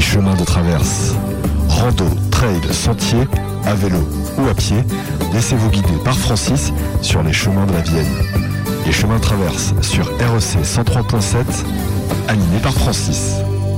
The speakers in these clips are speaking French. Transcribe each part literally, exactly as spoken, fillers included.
les chemins de traverse. Rando, trail, sentier, à vélo ou à pied, laissez-vous guider par Francis sur les chemins de la Vienne. Les chemins de traverse sur R E C cent trois point sept, animé par Francis.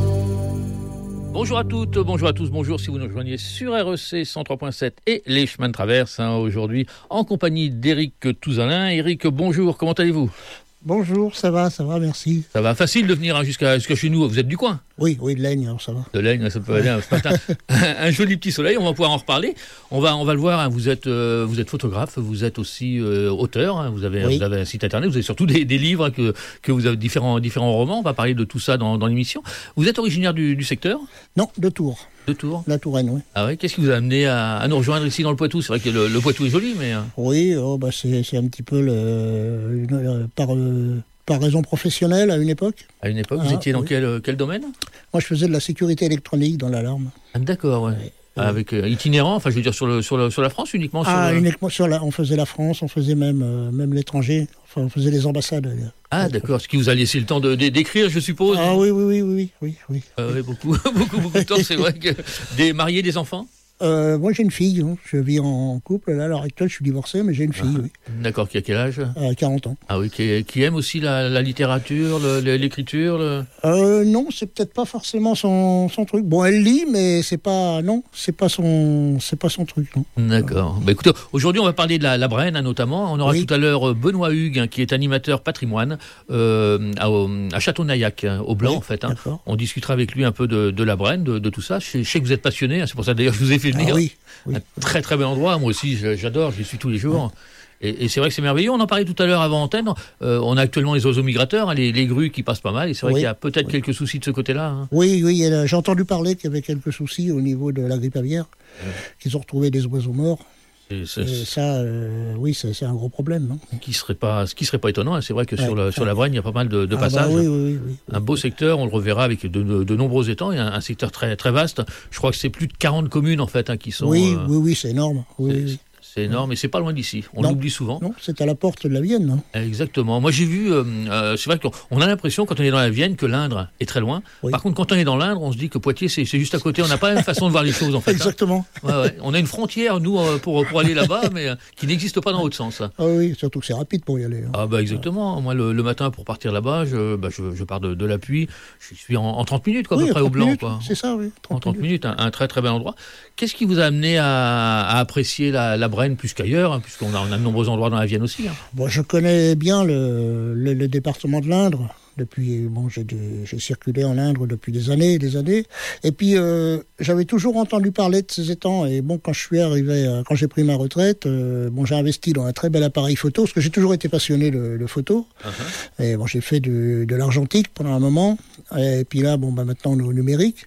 Bonjour à toutes, bonjour à tous, bonjour si vous nous rejoignez sur R E C cent trois point sept et les chemins de traverse, hein, aujourd'hui en compagnie d'Éric Touzalin. Éric, bonjour, comment allez-vous ? Bonjour, ça va, ça va, merci. Ça va, facile de venir hein, jusqu'à, jusqu'à chez nous, vous êtes du coin ? Oui, oui, de Laigne, alors ça va. De Laigne, ça peut aller hein, ce matin. un, un joli petit soleil, on va pouvoir en reparler. On va, on va le voir, hein, vous, êtes, euh, vous êtes photographe, vous êtes aussi euh, auteur, hein, vous, avez, oui. vous avez un site internet, vous avez surtout des, des livres, que, que vous avez différents, différents romans, on va parler de tout ça dans, dans l'émission. Vous êtes originaire du, du secteur ? Non, de Tours. De Tours ? La Touraine, oui. Ah oui, qu'est-ce qui vous a amené à, à nous rejoindre ici dans le Poitou ? C'est vrai que le, le Poitou est joli, mais... Oui, oh, bah c'est, c'est un petit peu le, une, euh, par... Euh, Par raison professionnelle, à une époque. À une époque, vous ah, étiez dans oui. quel, quel domaine ? Moi, je faisais de la sécurité électronique dans l'alarme. Ah, d'accord, ouais. Oui. Avec euh, itinérant, enfin, je veux dire, sur, le, sur, le, sur la France uniquement sur Ah, le... uniquement sur la... On faisait la France, on faisait même, euh, même l'étranger. Enfin, on faisait les ambassades. Ah, d'accord. Ce qui vous a laissé le temps de, de, d'écrire, je suppose. Ah oui, oui, oui, oui, oui, oui. Euh, oui beaucoup, beaucoup, beaucoup de temps, c'est vrai que... Des mariés, des enfants ? Euh, moi, j'ai une fille. Hein. Je vis en couple. Là, à l'heure actuelle, je suis divorcé, mais j'ai une fille, ah, oui. D'accord. Qui a quel âge ? euh, quarante ans. Ah oui, qui, qui aime aussi la, la littérature, le, l'écriture le... euh, Non, c'est peut-être pas forcément son, son truc. Bon, elle lit, mais c'est pas... Non, c'est pas son, c'est pas son truc, non. D'accord. Bah, écoutez, aujourd'hui, on va parler de la, la Brenne, hein, notamment. On aura oui. tout à l'heure Benoît Hugues, hein, qui est animateur patrimoine euh, à, à Château-Naillac, hein, au Blanc, oui, en fait. Hein. On discutera avec lui un peu de, de la Brenne, de, de tout ça. Je, je sais que vous êtes passionné, hein, c'est pour ça d'ailleurs que je vous ai fait venir. Ah, oui. Oui. Un très très bel endroit, moi aussi j'adore, j'y suis tous les jours. Ouais. Et, et c'est vrai que c'est merveilleux. On en parlait tout à l'heure avant antenne. Euh, on a actuellement les oiseaux migrateurs, hein, les, les grues qui passent pas mal. Et c'est vrai oui. qu'il y a peut-être oui. quelques soucis de ce côté-là. Hein. Oui, oui. J'ai entendu parler qu'il y avait quelques soucis au niveau de la grippe aviaire, ouais. qu'ils ont retrouvé des oiseaux morts. Et, c'est, et ça, euh, oui, c'est, c'est un gros problème. Non qui serait pas, ce qui serait pas étonnant, hein. C'est vrai que ouais. sur, le, sur la Brenne, il y a pas mal de, de ah passages. Bah oui, oui, oui, un beau secteur, on le reverra avec de, de, de nombreux étangs. Il y a un, un secteur très, très vaste. Je crois que c'est plus de quarante communes en fait hein, qui sont. Oui, euh, oui, oui, c'est énorme. Oui, c'est, oui. C'est énorme, et c'est pas loin d'ici. On non. l'oublie souvent. Non, c'est à la porte de la Vienne. Non Exactement. Moi, j'ai vu. Euh, euh, c'est vrai qu'on a l'impression, quand on est dans la Vienne, que l'Indre est très loin. Oui. Par contre, quand on est dans l'Indre, on se dit que Poitiers, c'est, c'est juste à côté. On n'a pas la même façon de voir les choses, en fait. Exactement. Hein. Ouais, ouais. On a une frontière, nous, pour, pour aller là-bas, mais euh, qui n'existe pas dans l'autre sens. Ah oui, surtout que c'est rapide pour y aller. Hein. Ah bah exactement. Ouais. Moi, le, le matin, pour partir là-bas, je, bah, je, je pars de, de l'Appui. Je suis en, en trente minutes, quoi, oui, à peu près au Blanc. Minutes, Quoi. C'est ça, oui. trente en trente minutes, minutes un, un très très bel endroit. Qu'est-ce qui vous a amené à, à apprécier la, la Brenne plus qu'ailleurs, hein, puisqu'on a, on a de nombreux endroits dans la Vienne aussi. Hein. Bon, je connais bien le, le, le département de l'Indre. Depuis, bon, j'ai, j'ai circulé en Indre depuis des années et des années. Et puis, euh, j'avais toujours entendu parler de ces étangs. Et bon, quand je suis arrivé, euh, quand j'ai pris ma retraite, euh, bon, j'ai investi dans un très bel appareil photo, parce que j'ai toujours été passionné de, de photo. Uh-huh. Et bon, j'ai fait de, de l'argentique pendant un moment. Et puis là, bon, bah, maintenant, au numérique.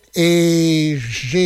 Et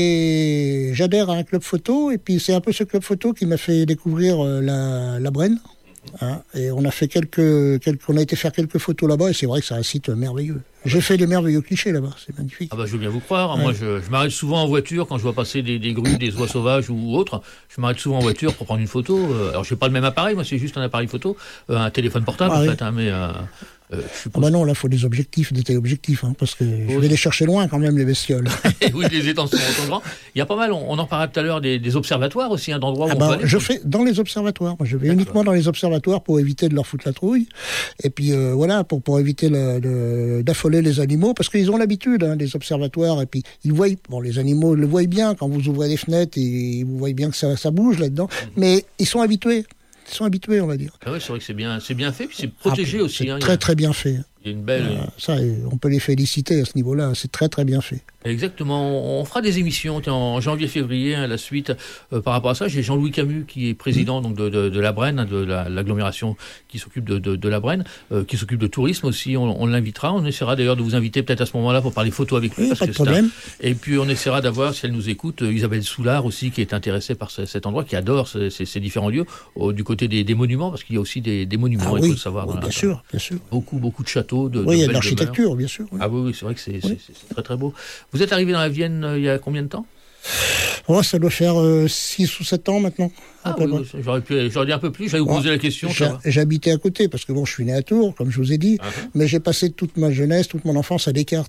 j'ai, j'adhère à un club photo. Et puis, c'est un peu ce club photo qui m'a fait découvrir euh, la, la Brenne. Hein, et on a fait quelques, quelques, on a été faire quelques photos là-bas et c'est vrai que c'est un site merveilleux. J'ai fait des merveilleux clichés là-bas, c'est magnifique. Ah bah je veux bien vous croire. Ouais. Moi, je, je m'arrête souvent en voiture quand je vois passer des, des grues, des oies sauvages ou autres. Je m'arrête souvent en voiture pour prendre une photo. Alors j'ai pas le même appareil, moi c'est juste un appareil photo, euh, un téléphone portable ah, en oui. fait, hein, mais. Euh, Euh, je suppose... Ah bah non, là, il faut des objectifs, des téléobjectifs, hein, parce que oui. je vais les chercher loin quand même, les bestioles. Oui, les étangs sont grands. Il y a pas mal, on, on en parlait tout à l'heure, des, des observatoires aussi, hein, d'endroits où ah on bah, peut aller. Je fais dans les observatoires. Moi, je vais D'accord. uniquement dans les observatoires pour éviter de leur foutre la trouille. Et puis, euh, voilà, pour, pour éviter le, de, d'affoler les animaux, parce qu'ils ont l'habitude, hein, des observatoires. Et puis, ils voient, bon, les animaux le voient bien quand vous ouvrez les fenêtres et vous voyez bien que ça, ça bouge là-dedans. Mm-hmm. Mais ils sont habitués. Ils sont habitués, on va dire. Ah ouais, c'est vrai que c'est bien, c'est bien fait, puis c'est protégé ah, aussi. C'est hein, très, a... très bien fait. Il y a une belle... Euh, ça, on peut les féliciter à ce niveau-là. C'est très, très bien fait. Exactement. On fera des émissions en janvier-février, hein, la suite. Euh, par rapport à ça, j'ai Jean-Louis Camus qui est président mmh. donc, de, de, de la Brenne, de la, l'agglomération qui s'occupe de, de, de la Brenne, euh, qui s'occupe de tourisme aussi. On, on l'invitera. On essaiera d'ailleurs de vous inviter peut-être à ce moment-là pour parler photo avec lui. Oui, parce pas que de problème. Un... Et puis on essaiera d'avoir, si elle nous écoute, Isabelle Soulard aussi, qui est intéressée par ce, cet endroit, qui adore ces, ces, ces différents lieux, au, du côté des, des monuments, parce qu'il y a aussi des, des monuments, ah, il oui. faut le savoir. Oui, bien sûr, bien sûr. Beaucoup, beaucoup de châteaux. De, oui, il y a de l'architecture, bien sûr. Oui. Ah oui, oui, c'est vrai que c'est, oui. c'est, c'est, c'est très très beau. Vous êtes arrivé dans la Vienne euh, il y a combien de temps ? Oh, ça doit faire euh, six ou sept ans maintenant. Ah oui, oui, j'aurais, pu, j'aurais dit un peu plus, j'allais vous ouais, poser la question. J'habitais à côté, parce que bon, je suis né à Tours, comme je vous ai dit, uh-huh. mais j'ai passé toute ma jeunesse, toute mon enfance à Descartes.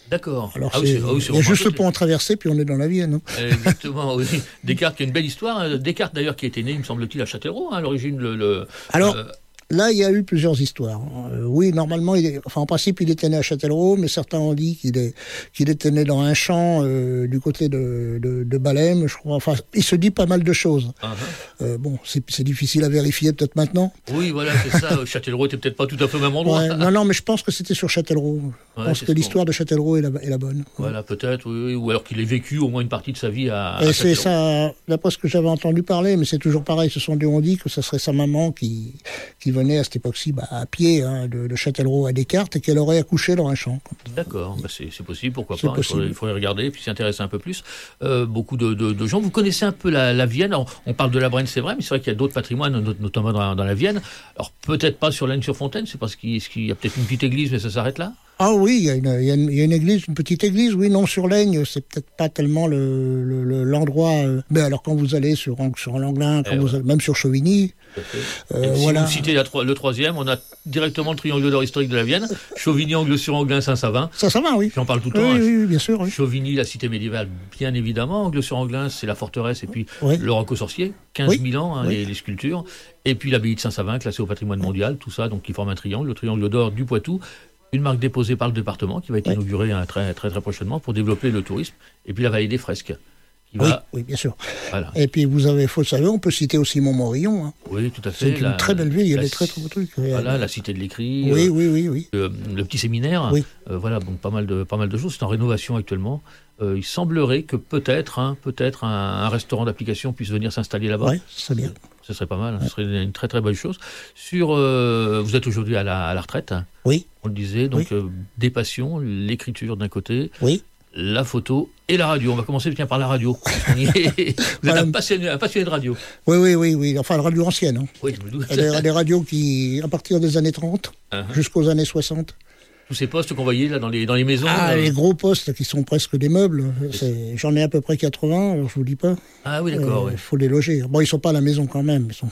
D'accord. Alors, ah, oui, oh, il y a juste le pont à traverser, puis on est dans la Vienne. Hein. Exactement, oui. Descartes, qui a une belle histoire. Descartes, d'ailleurs, qui était né, il me semble-t-il, à Châtellerault, hein, à l'origine. Le, le, Alors, euh... là, il y a eu plusieurs histoires. Euh, oui, normalement, il est, enfin, en principe, il était né à Châtellerault, mais certains ont dit qu'il, est, qu'il était né dans un champ euh, du côté de, de, de Balhem, je crois. Enfin, il se dit pas mal de choses. Uh-huh. Euh, bon, c'est, c'est difficile à vérifier peut-être maintenant. Oui, voilà, c'est ça. Châtellerault était peut-être pas tout à fait au même endroit. Ouais, non, non, mais je pense que c'était sur Châtellerault. Je ouais, pense que l'histoire bon. de Châtellerault est la, est la bonne. Voilà, ouais. peut-être, oui, oui, ou alors qu'il ait vécu au moins une partie de sa vie à, Et à c'est ça, d'après ce que j'avais entendu parler, mais c'est toujours pareil, ce sont des on dit que ce serait sa maman qui, qui venait à cette époque-ci bah, à pied hein, de, de Châtellerault à Descartes et qu'elle aurait accouché dans un champ. D'accord, bah c'est, c'est possible, pourquoi c'est pas, possible. Il, faudrait, il faudrait regarder et puis s'y intéresser un peu plus. Euh, beaucoup de, de, de gens, vous connaissez un peu la, la Vienne, alors, on parle de la Brenne, c'est vrai, mais c'est vrai qu'il y a d'autres patrimoines, notamment dans, dans la Vienne. Alors peut-être pas sur Lagny-sur-Fontaine, c'est parce qu'il, qu'il y a peut-être une petite église, mais ça s'arrête là. Ah oui, il y, y, y a une église, une petite église, oui, non, sur l'Aigne, c'est peut-être pas tellement le, le, le, l'endroit... Euh, mais alors quand vous allez sur, sur Langlin, quand vous ouais. allez, même sur Chauvigny... Euh, si voilà. vous citez la, le troisième, on a directement le triangle d'or historique de la Vienne, Chauvigny, Angles-sur-Anglin, Saint-Savin. Saint-Savin, oui. J'en parle tout le oui, temps. Oui, oui, bien sûr. Oui. Chauvigny, la cité médiévale, bien évidemment. Angles-sur-Anglin, c'est la forteresse, et puis oui. le roc aux sorciers, quinze mille oui. ans, hein, oui. les, les sculptures. Et puis l'abbaye de Saint-Savin, classée au patrimoine mondial, tout ça, donc qui forme un triangle, le triangle d'or du Poitou. Une marque déposée par le département qui va être ouais. inaugurée hein, très, très très prochainement pour développer le tourisme. Et puis la vallée des Fresques. Qui oui, va... oui, bien sûr. Voilà. Et puis vous avez, faut le savoir, on peut citer aussi Montmorillon. Hein. Oui, tout à fait. C'est une la, très belle ville, il y a la, des très très beaux trucs. Voilà, la cité de l'écrit. Oui, euh, oui, oui, oui. Euh, le petit séminaire. Oui. Euh, voilà, donc pas mal de pas mal de choses. C'est en rénovation actuellement. Euh, il semblerait que peut-être, hein, peut-être un, un restaurant d'application puisse venir s'installer là-bas. Oui, c'est bien. Ce serait pas mal, ouais. ce serait une très très bonne chose. Sur, euh, vous êtes aujourd'hui à la, à la retraite. Oui. On le disait, donc oui. euh, des passions, l'écriture d'un côté, oui. la photo et la radio. On va commencer tiens, par la radio. Vous êtes voilà. un, passionné, un passionné de radio. Oui, oui, oui, oui. Enfin, la radio ancienne. Hein. Oui, je me doute. Des, des radios qui, à partir des années trente uh-huh. jusqu'aux années soixante. Tous ces postes qu'on voyait là dans les, dans les maisons. Ah, euh... les gros postes qui sont presque des meubles. C'est, j'en ai à peu près quatre-vingts, alors je vous dis pas. Ah oui, d'accord. Il euh, ouais. faut les loger. Bon, ils sont pas à la maison quand même. Ils sont...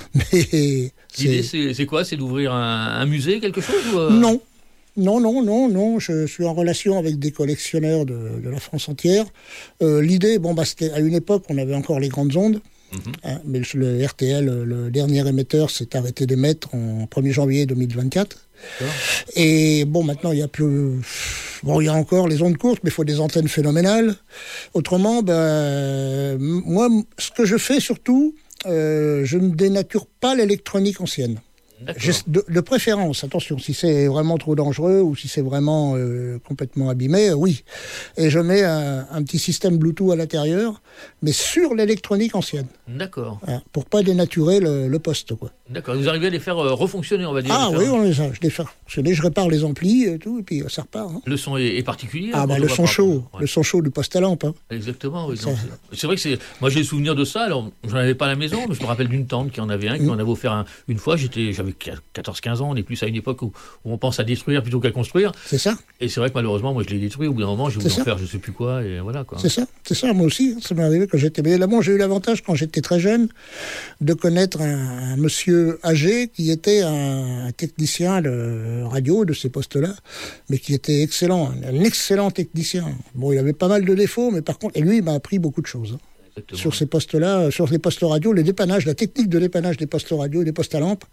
Mais l'idée, c'est, c'est quoi? C'est d'ouvrir un, un musée, quelque chose ou euh... Non. Non, non, non, non. Je suis en relation avec des collectionneurs de, de la France entière. Euh, l'idée, bon, bah, c'était à une époque, on avait encore les grandes ondes. Mm-hmm. Hein, mais le, le R T L, le dernier émetteur, s'est arrêté d'émettre en premier janvier deux mille vingt-quatre. D'accord. Et bon, maintenant, il y a plus... Bon, il y a encore les ondes courtes, mais il faut des antennes phénoménales. Autrement, ben, moi, ce que je fais surtout, euh, je ne dénature pas l'électronique ancienne. De, de préférence, attention, si c'est vraiment trop dangereux ou si c'est vraiment euh, complètement abîmé, euh, oui. Et je mets un, un petit système Bluetooth à l'intérieur, mais sur l'électronique ancienne. D'accord. Hein, pour pas dénaturer le, le poste, quoi. D'accord. Vous arrivez à les faire euh, refonctionner, on va dire. Ah les oui, faire... on les a, je les fais fonctionner, je répare les amplis et tout, et puis ça repart. Hein. Le son est, est particulier. Ah bah le son chaud, ouais. le son chaud du poste à lampe. Hein. Exactement. Oui, non, c'est... c'est vrai que c'est. Moi j'ai le souvenir de ça. Alors j'en avais pas à la maison, mais je me rappelle d'une tante qui en avait un, qui mmh. en avait offert un, une fois. J'étais, j'avais quatorze quinze ans. On est plus à une époque où, où on pense à détruire plutôt qu'à construire. C'est ça. Et c'est vrai que malheureusement, moi je l'ai détruit. Au bout d'un moment, j'ai voulu en faire je sais plus quoi et voilà quoi. C'est ça. C'est ça. Moi aussi, ça m'est arrivé quand j'étais. Mais là, bon, j'ai eu l'avantage quand j'étais très jeune de connaître un, un monsieur âgé qui était un, un technicien de radio de ces postes-là, mais qui était excellent, un, un excellent technicien. Bon, il avait pas mal de défauts, mais par contre, et lui, il m'a appris beaucoup de choses. Exactement. Sur ces postes-là, sur les postes radio, les dépannages, la technique de dépannage des postes radio, des postes à lampe,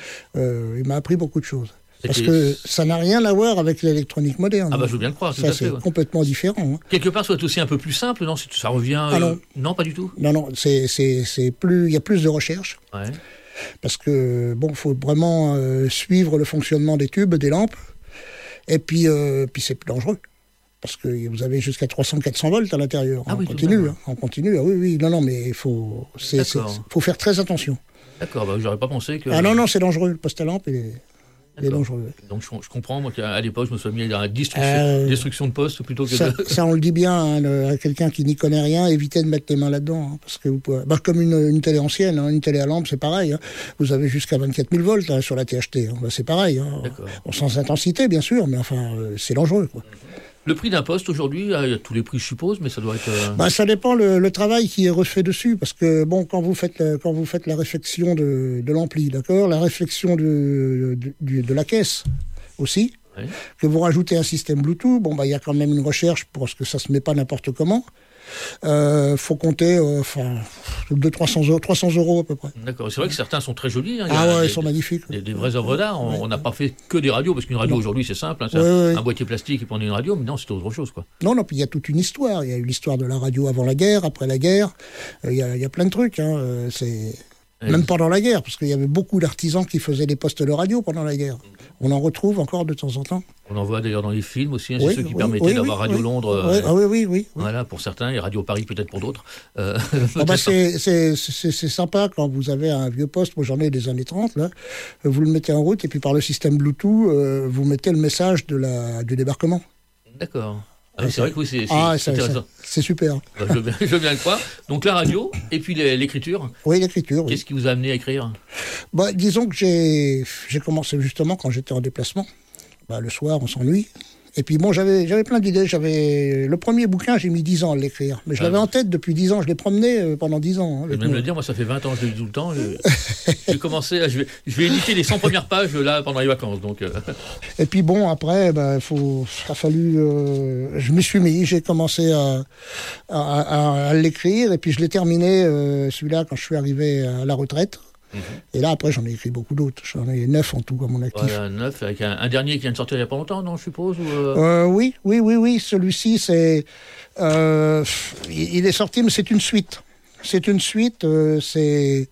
euh, il m'a appris beaucoup de choses. Parce que ça n'a rien à voir avec l'électronique moderne. Ah bah je veux bien le croire, tout ça, à fait. C'est ouais. complètement différent. Hein. Quelque part, soit aussi un peu plus simple, non? Ça revient... Ah non. Euh... non, pas du tout. Non, non, c'est, c'est, c'est plus... il y a plus de recherche. Ouais. Parce que, bon, il faut vraiment euh, suivre le fonctionnement des tubes, des lampes. Et puis, euh, puis c'est plus dangereux. Parce que vous avez jusqu'à trois cents à quatre cents volts à l'intérieur. Ah on oui, continue, hein, on continue. Ah oui, oui, non, non, mais il faut, c'est, c'est, faut faire très attention. D'accord, bah, j'aurais pas pensé que... Ah non, non, c'est dangereux, le poste à lampe est, est dangereux. Donc je, je comprends, moi, qu'à l'époque, je me suis mis à la destruction, euh, destruction de poste plutôt que ça, de... Ça, on le dit bien hein, le, à quelqu'un qui n'y connaît rien, évitez de mettre les mains là-dedans. Hein, parce que vous pouvez, bah, comme une, une télé ancienne, hein, une télé à lampe, c'est pareil. Hein, vous avez jusqu'à vingt-quatre mille volts hein, sur la T H T. Hein, bah, c'est pareil. Hein, bon, sans intensité, bien sûr, mais enfin, euh, c'est dangereux, quoi. Le prix d'un poste aujourd'hui, il y a tous les prix, je suppose, mais ça doit être. Euh... Bah, ça dépend le, le travail qui est refait dessus, parce que bon, quand vous faites la, quand vous faites la réflexion de, de l'ampli, d'accord, la réflexion de, de, de, de la caisse aussi, Oui. Que vous rajoutez un système Bluetooth, bon, bah, il y a quand même une recherche parce que ça se met pas n'importe comment. Euh, faut compter, euh, enfin, deux trois cents euros, trois cents euros à peu près. D'accord. C'est vrai que certains sont très jolis. Hein. Ah ouais, des, ils sont magnifiques. Des, des vraies œuvres d'art. On n'a ouais. pas fait que des radios, parce qu'une radio non. aujourd'hui c'est simple, hein, c'est ouais, un, ouais. un boîtier plastique et puis on a une radio, mais non, c'est autre chose, quoi. Non, non, puis il y a toute une histoire. Il y a eu l'histoire de la radio avant la guerre, après la guerre. Il euh, y, y a plein de trucs. Hein. Euh, c'est... Même pendant la guerre, parce qu'il y avait beaucoup d'artisans qui faisaient des postes de radio pendant la guerre. On en retrouve encore de temps en temps. On en voit d'ailleurs dans les films aussi, hein, oui, c'est ceux qui oui, permettaient oui, d'avoir oui, Radio oui. Londres. Oui, Euh, ah oui, oui, oui. Voilà, pour certains, et Radio Paris peut-être pour d'autres. Euh, ah bah c'est, c'est, c'est, c'est sympa quand vous avez un vieux poste, moi j'en ai des années trente, là, vous le mettez en route et puis par le système Bluetooth, euh, vous mettez le message de la, du débarquement. D'accord. Ah, c'est vrai que oui, c'est, c'est, ah, c'est intéressant. C'est, c'est super. Bah, je, veux bien, je veux bien le croire. Donc la radio, et puis l'écriture. Oui, l'écriture. Qu'est-ce oui. qui vous a amené à écrire? Bah, disons que j'ai, j'ai commencé justement quand j'étais en déplacement. Bah, le soir, on s'ennuie. Et puis bon, j'avais, j'avais plein d'idées. J'avais le premier bouquin, j'ai mis dix ans à l'écrire. Mais je Ah, l'avais oui. en tête depuis dix ans. Je l'ai promené euh, pendant dix ans. Hein, Je vais même le dire, moi ça fait vingt ans que je le lis tout le temps. Je, j'ai commencé, à, je, vais, je vais éditer les cent premières pages là pendant les vacances. Donc, euh. Et puis bon, après, bah, faut, a fallu. Euh, je m'y suis mis. J'ai commencé à, à, à, à l'écrire. Et puis je l'ai terminé euh, celui-là quand je suis arrivé à la retraite. Et là, après, j'en ai écrit beaucoup d'autres. J'en ai neuf en tout à mon actif. Voilà, neuf, avec un, un dernier qui vient de sortir il n'y a pas longtemps, non, je suppose ou euh... Euh, oui, oui, oui, oui. Celui-ci, c'est, euh, il est sorti, mais c'est une suite. C'est une suite. Euh, c'est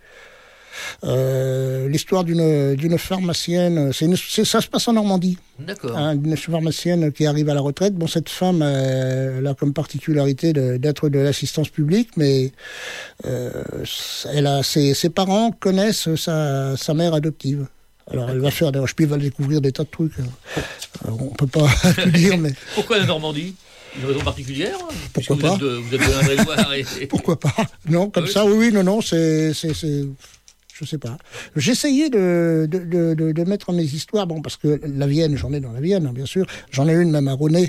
euh, l'histoire d'une d'une pharmacienne. C'est, une, c'est ça se passe en Normandie. D'accord. Hein, une pharmacienne qui arrive à la retraite. Bon, cette femme, euh, elle a comme particularité de, d'être de l'assistance publique, mais euh, elle a ses, ses parents connaissent sa, sa mère adoptive. Alors elle va faire, je puis elle va découvrir des tas de trucs. Alors, on peut pas tout dire, mais pourquoi la Normandie? Une raison particulière? Pourquoi vous pas êtes de, vous êtes de l'Indre-et-Loire et... Pourquoi pas? Non, comme Ah oui, ça, oui, oui, non, non, c'est, c'est, c'est, je sais pas. J'essayais de, de, de, de, de mettre mes histoires, bon, parce que la Vienne, j'en ai dans la Vienne, hein, bien sûr. J'en ai une même à Ronay,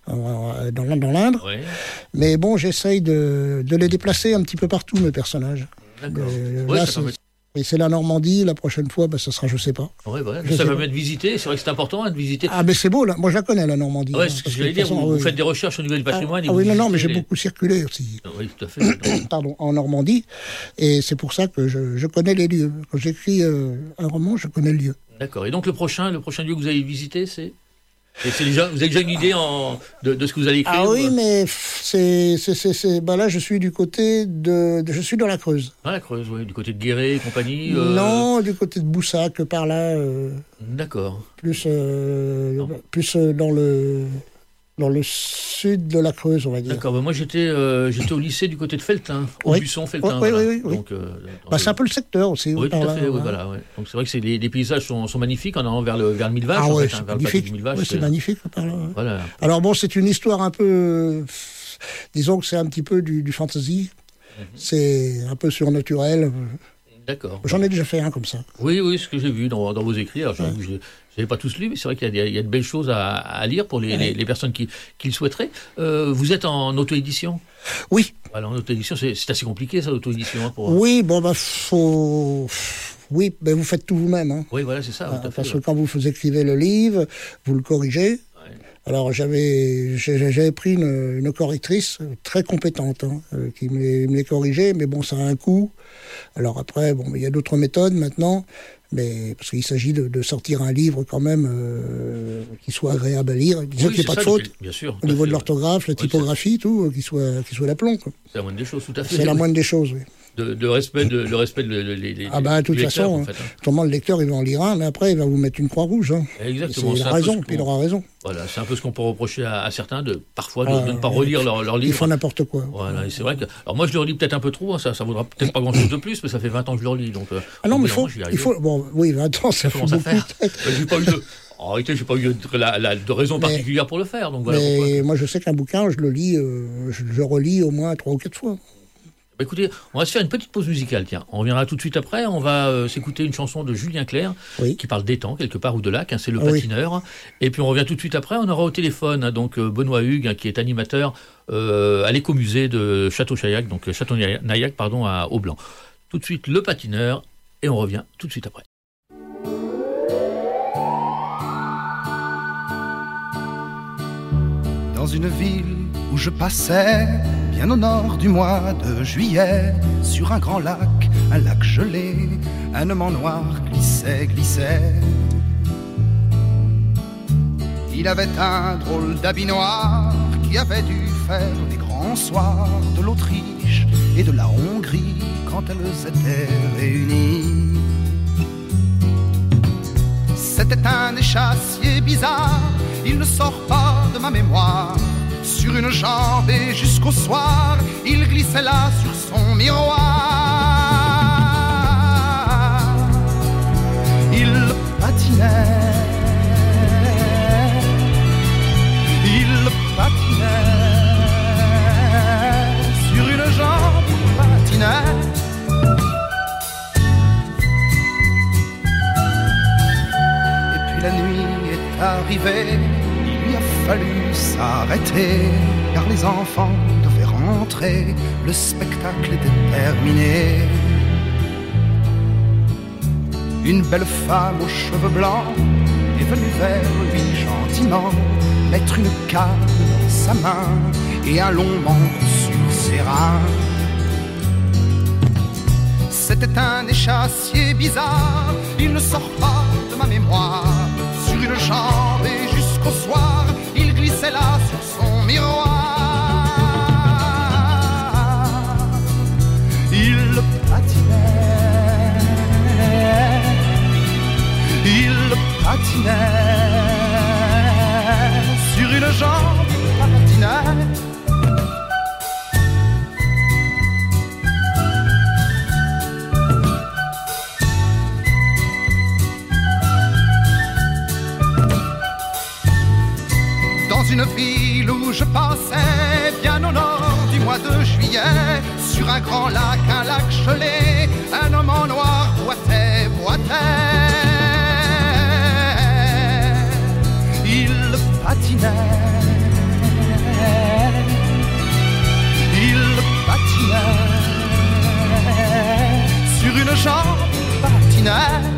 euh, dans, dans l'Indre. Ouais. Mais bon, j'essaye de, de les déplacer un petit peu partout, mes personnages. D'accord. Euh, Ouais, là, ça c'est, permet... et c'est la Normandie, la prochaine fois, bah, ça sera, je sais pas. Ouais, voilà. Je Ça sais permet pas. de visiter, c'est vrai que c'est important hein, de visiter. Ah, mais c'est beau, là. Moi, je la connais, la Normandie. Ouais, hein, ce que parce j'allais de dire, toute vous, façon, vous oui. faites des recherches au niveau du patrimoine. Ah, et vous oui, non, non, mais j'ai visitez les- beaucoup circulé aussi. Oui, tout à fait. Pardon, en Normandie, et c'est pour ça que je, je connais les lieux. Quand j'écris euh, un roman, je connais le lieu. D'accord. Et donc le prochain, le prochain lieu que vous allez visiter, c'est, et c'est déjà, vous avez déjà une idée en, de, de ce que vous allez écrire? Ah oui, ou... mais pff, c'est, c'est, c'est, c'est, bah là, je suis du côté de, de- je suis dans la Creuse. Ah, la Creuse, oui, du côté de Guéret et compagnie. euh, Non, du côté de Boussac, par là, euh, D'accord. plus, euh, plus euh, dans le, dans le sud de la Creuse, on va dire. D'accord. Bah, moi, j'étais, euh, j'étais au lycée du côté de Feltin, au Oui. Buisson, Feltin. Oui, oui, voilà. oui, oui. Donc, euh, dans Bah, le- c'est un peu le secteur aussi. Oui, tout par à là, fait. Oui, hein. voilà. Ouais. Donc c'est vrai que c'est, les, les paysages sont, sont magnifiques en allant vers le vers le Mille Vaches. Ah en ouais, fait, hein, c'est vers le plateau magnifique. du Mille Vaches. Ouais, c'est magnifique par là. ouais. Voilà. Alors bon, c'est une histoire un peu, disons que c'est un petit peu du, du fantasy. Mhm. C'est un peu surnaturel. D'accord. J'en ai déjà fait un comme ça. Oui, oui, ce que j'ai vu dans, dans vos écrits. Alors, j'avoue que je n'avais pas tous lu, mais c'est vrai qu'il y a, des- il y a de belles choses à, à lire pour les, Ouais. les, les personnes qui, qui le souhaiteraient. Euh, vous êtes en auto-édition? Oui, Alors, en auto-édition, c'est, c'est assez compliqué, ça, l'auto-édition. Hein, pour... oui, bon bah faut, oui, ben vous faites tout vous-même. Hein. Oui, voilà, c'est ça. Ah, tout à fait, parce que ouais. quand vous écrivez le livre, vous le corrigez. Ouais. Alors j'avais j'ai- j'avais pris une, une correctrice très compétente hein, euh, qui me les, me les corrigeait, mais bon, ça a un coût. Alors après, bon, il y a d'autres méthodes maintenant, mais parce qu'il s'agit de, de sortir un livre quand même euh, qui soit agréable à lire, disons Oui, qu'il n'y ait c'est pas de ça, faute. Bien sûr. Au tout à niveau fait, de l'orthographe, la Ouais, typographie, tout, euh, qui soit qui soit d'aplomb. quoi. C'est la moindre des choses, tout à fait. C'est la moindre des choses, oui. De, de respect, de, de respect de, de- les- les- Ah bah, de toute du lecteur, façon, en fait, hein. Autrement, le lecteur, il va en lire un, mais après, il va vous mettre une croix rouge. Hein. Exactement. C'est, il c'est a un peu raison, ce puis il qu'on- aura raison. Voilà, c'est un peu ce qu'on peut reprocher à, à certains de parfois de, Ah, de ne pas ouais. relire leur, leur Ils livre. font n'importe quoi. Voilà, et c'est vrai que. Alors moi, je le relis peut-être un peu trop, hein, ça, ça vaudra peut-être pas grand-chose de plus, mais ça fait vingt ans que je le relis. Donc, euh, Ah non, au mais bout d'un faut, moment, j'y il arrive. faut... Bon, oui, vingt ans, ça fait Comment ça beaucoup. faire peut-être. Ben, j'ai pas eu de. En réalité, j'ai pas eu de, la, la- de raison Mais- particulière pour le faire. Donc voilà Mais pourquoi. moi, je sais qu'un bouquin, je le lis, euh, je le relis au moins trois ou quatre fois. Bah, écoutez, on va se faire une petite pause musicale, tiens. On reviendra tout de suite après. On va euh, s'écouter une chanson de Julien Clerc Oui. qui parle d'étang, quelque part, ou de lac. Hein, c'est le Ah oui. patineur. Et puis on revient tout de suite après. On aura au téléphone hein, donc euh, Benoît Hugues, hein, qui est animateur euh, à l'écomusée de Château-Chaillac, donc euh, Château-Naillac, pardon, à Aubelan. Tout de suite, le patineur. Et on revient tout de suite après. Dans une ville où je passais, bien au nord du mois de juillet, sur un grand lac, un lac gelé, un homme en noir glissait, glissait. Il avait un drôle d'habit noir qui avait dû faire les grands soirs de l'Autriche et de la Hongrie quand elles étaient réunies. C'était un échassier bizarre, il ne sort pas de ma mémoire. Sur une jambe et jusqu'au soir, il glissait là sur son miroir. Il patinait, il patinait, sur une jambe, il patinait. La nuit est arrivée, il lui a fallu s'arrêter, car les enfants devaient rentrer, le spectacle était terminé. Une belle femme aux cheveux blancs est venue vers lui gentiment, mettre une canne dans sa main et un long manteau sur ses reins. C'était un échassier bizarre, il ne sort pas de ma mémoire. Sur une jambe et jusqu'au soir, il glissait là sur son miroir. Il patinait, il patinait, sur une jambe, il patinait. Une ville où je passais, bien au nord du mois de juillet, sur un grand lac, un lac gelé, un homme en noir boitait, boitait. Il patinait, il patinait, sur une jambe, il patinait.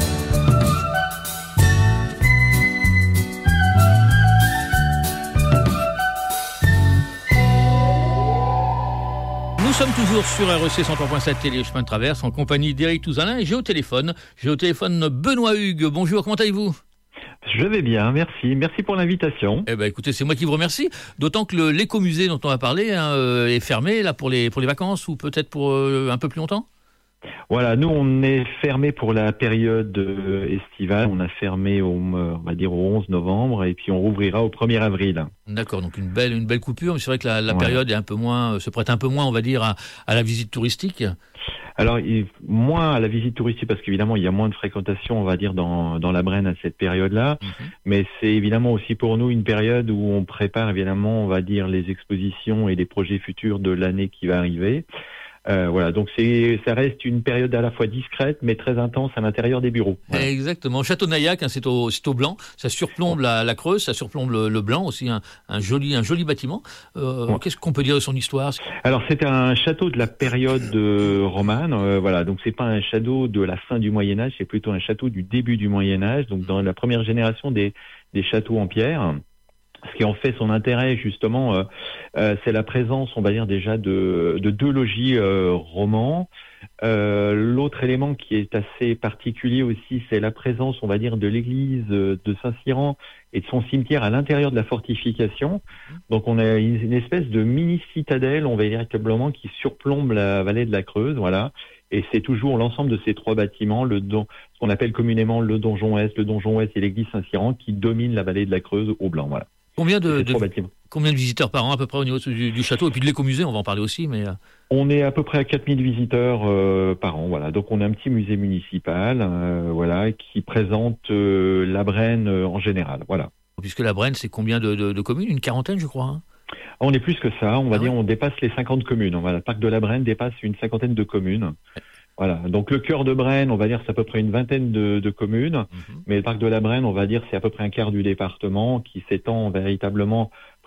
Nous sommes toujours sur R E C cent trois point sept Télé Chemin de Traverse en compagnie d'Éric Touzalin et j'ai au téléphone, j'ai au téléphone Benoît Hugues. Bonjour, comment allez-vous ? Je vais bien, merci. Merci pour l'invitation. Eh ben, écoutez, c'est moi qui vous remercie. D'autant que le, l'écomusée dont on va parler hein, euh, est fermé là pour les pour les vacances ou peut-être pour euh, un peu plus longtemps. Voilà, nous on est fermé pour la période euh, estivale. On a fermé au, on va dire au onze novembre et puis on rouvrira au premier avril. D'accord, donc une belle une belle coupure. Mais c'est vrai que la, la ouais. période est un peu moins, se prête un peu moins, on va dire, à, à la visite touristique. Alors il, moins à la visite touristique parce qu'évidemment il y a moins de fréquentation, on va dire dans dans la Brenne à cette période-là. Mm-hmm. Mais c'est évidemment aussi pour nous une période où on prépare évidemment, on va dire les expositions et les projets futurs de l'année qui va arriver. Euh, voilà, donc c'est, ça reste une période à la fois discrète mais très intense à l'intérieur des bureaux. Voilà. Exactement. Château-Naillac, hein, c'est, au, c'est au blanc, ça surplombe la, la Creuse, ça surplombe le, le blanc aussi, un, un joli, un joli bâtiment. Euh, ouais. Qu'est-ce qu'on peut dire de son histoire ? Alors c'est un château de la période euh, romane, euh, voilà, donc c'est pas un château de la fin du Moyen Âge, c'est plutôt un château du début du Moyen Âge, donc dans la première génération des, des châteaux en pierre. Ce qui en fait son intérêt justement, euh, euh, c'est la présence, on va dire déjà de, de deux logis euh, romans. Euh, l'autre élément qui est assez particulier aussi, c'est la présence, on va dire, de l'église de Saint-Cyran et de son cimetière à l'intérieur de la fortification. Donc on a une, une espèce de mini citadelle, on va dire véritablement, qui surplombe la vallée de la Creuse, voilà. Et c'est toujours l'ensemble de ces trois bâtiments, le don, ce qu'on appelle communément le donjon Est, le donjon Ouest et l'église Saint-Cyran, qui dominent la vallée de la Creuse au blanc, voilà. Combien de, de combien de visiteurs par an à peu près au niveau du, du château et puis de l'écomusée, on va en parler aussi, mais on est à peu près à quatre mille visiteurs euh, par an, voilà. Donc on a un petit musée municipal, euh, voilà, qui présente euh, la Brenne euh, en général, voilà. Puisque la Brenne, c'est combien de, de, de communes ? Une quarantaine, je crois. Hein. On est plus que ça, on va ah dire, ouais. On dépasse les cinquante communes. Voilà, le parc de la Brenne dépasse une cinquantaine de communes. Voilà, donc le cœur de Brenne, on va dire, c'est à peu près une vingtaine de, de communes, mmh. mais le parc de la Brenne, on va dire, c'est à peu près un quart du département qui s'étend véritablement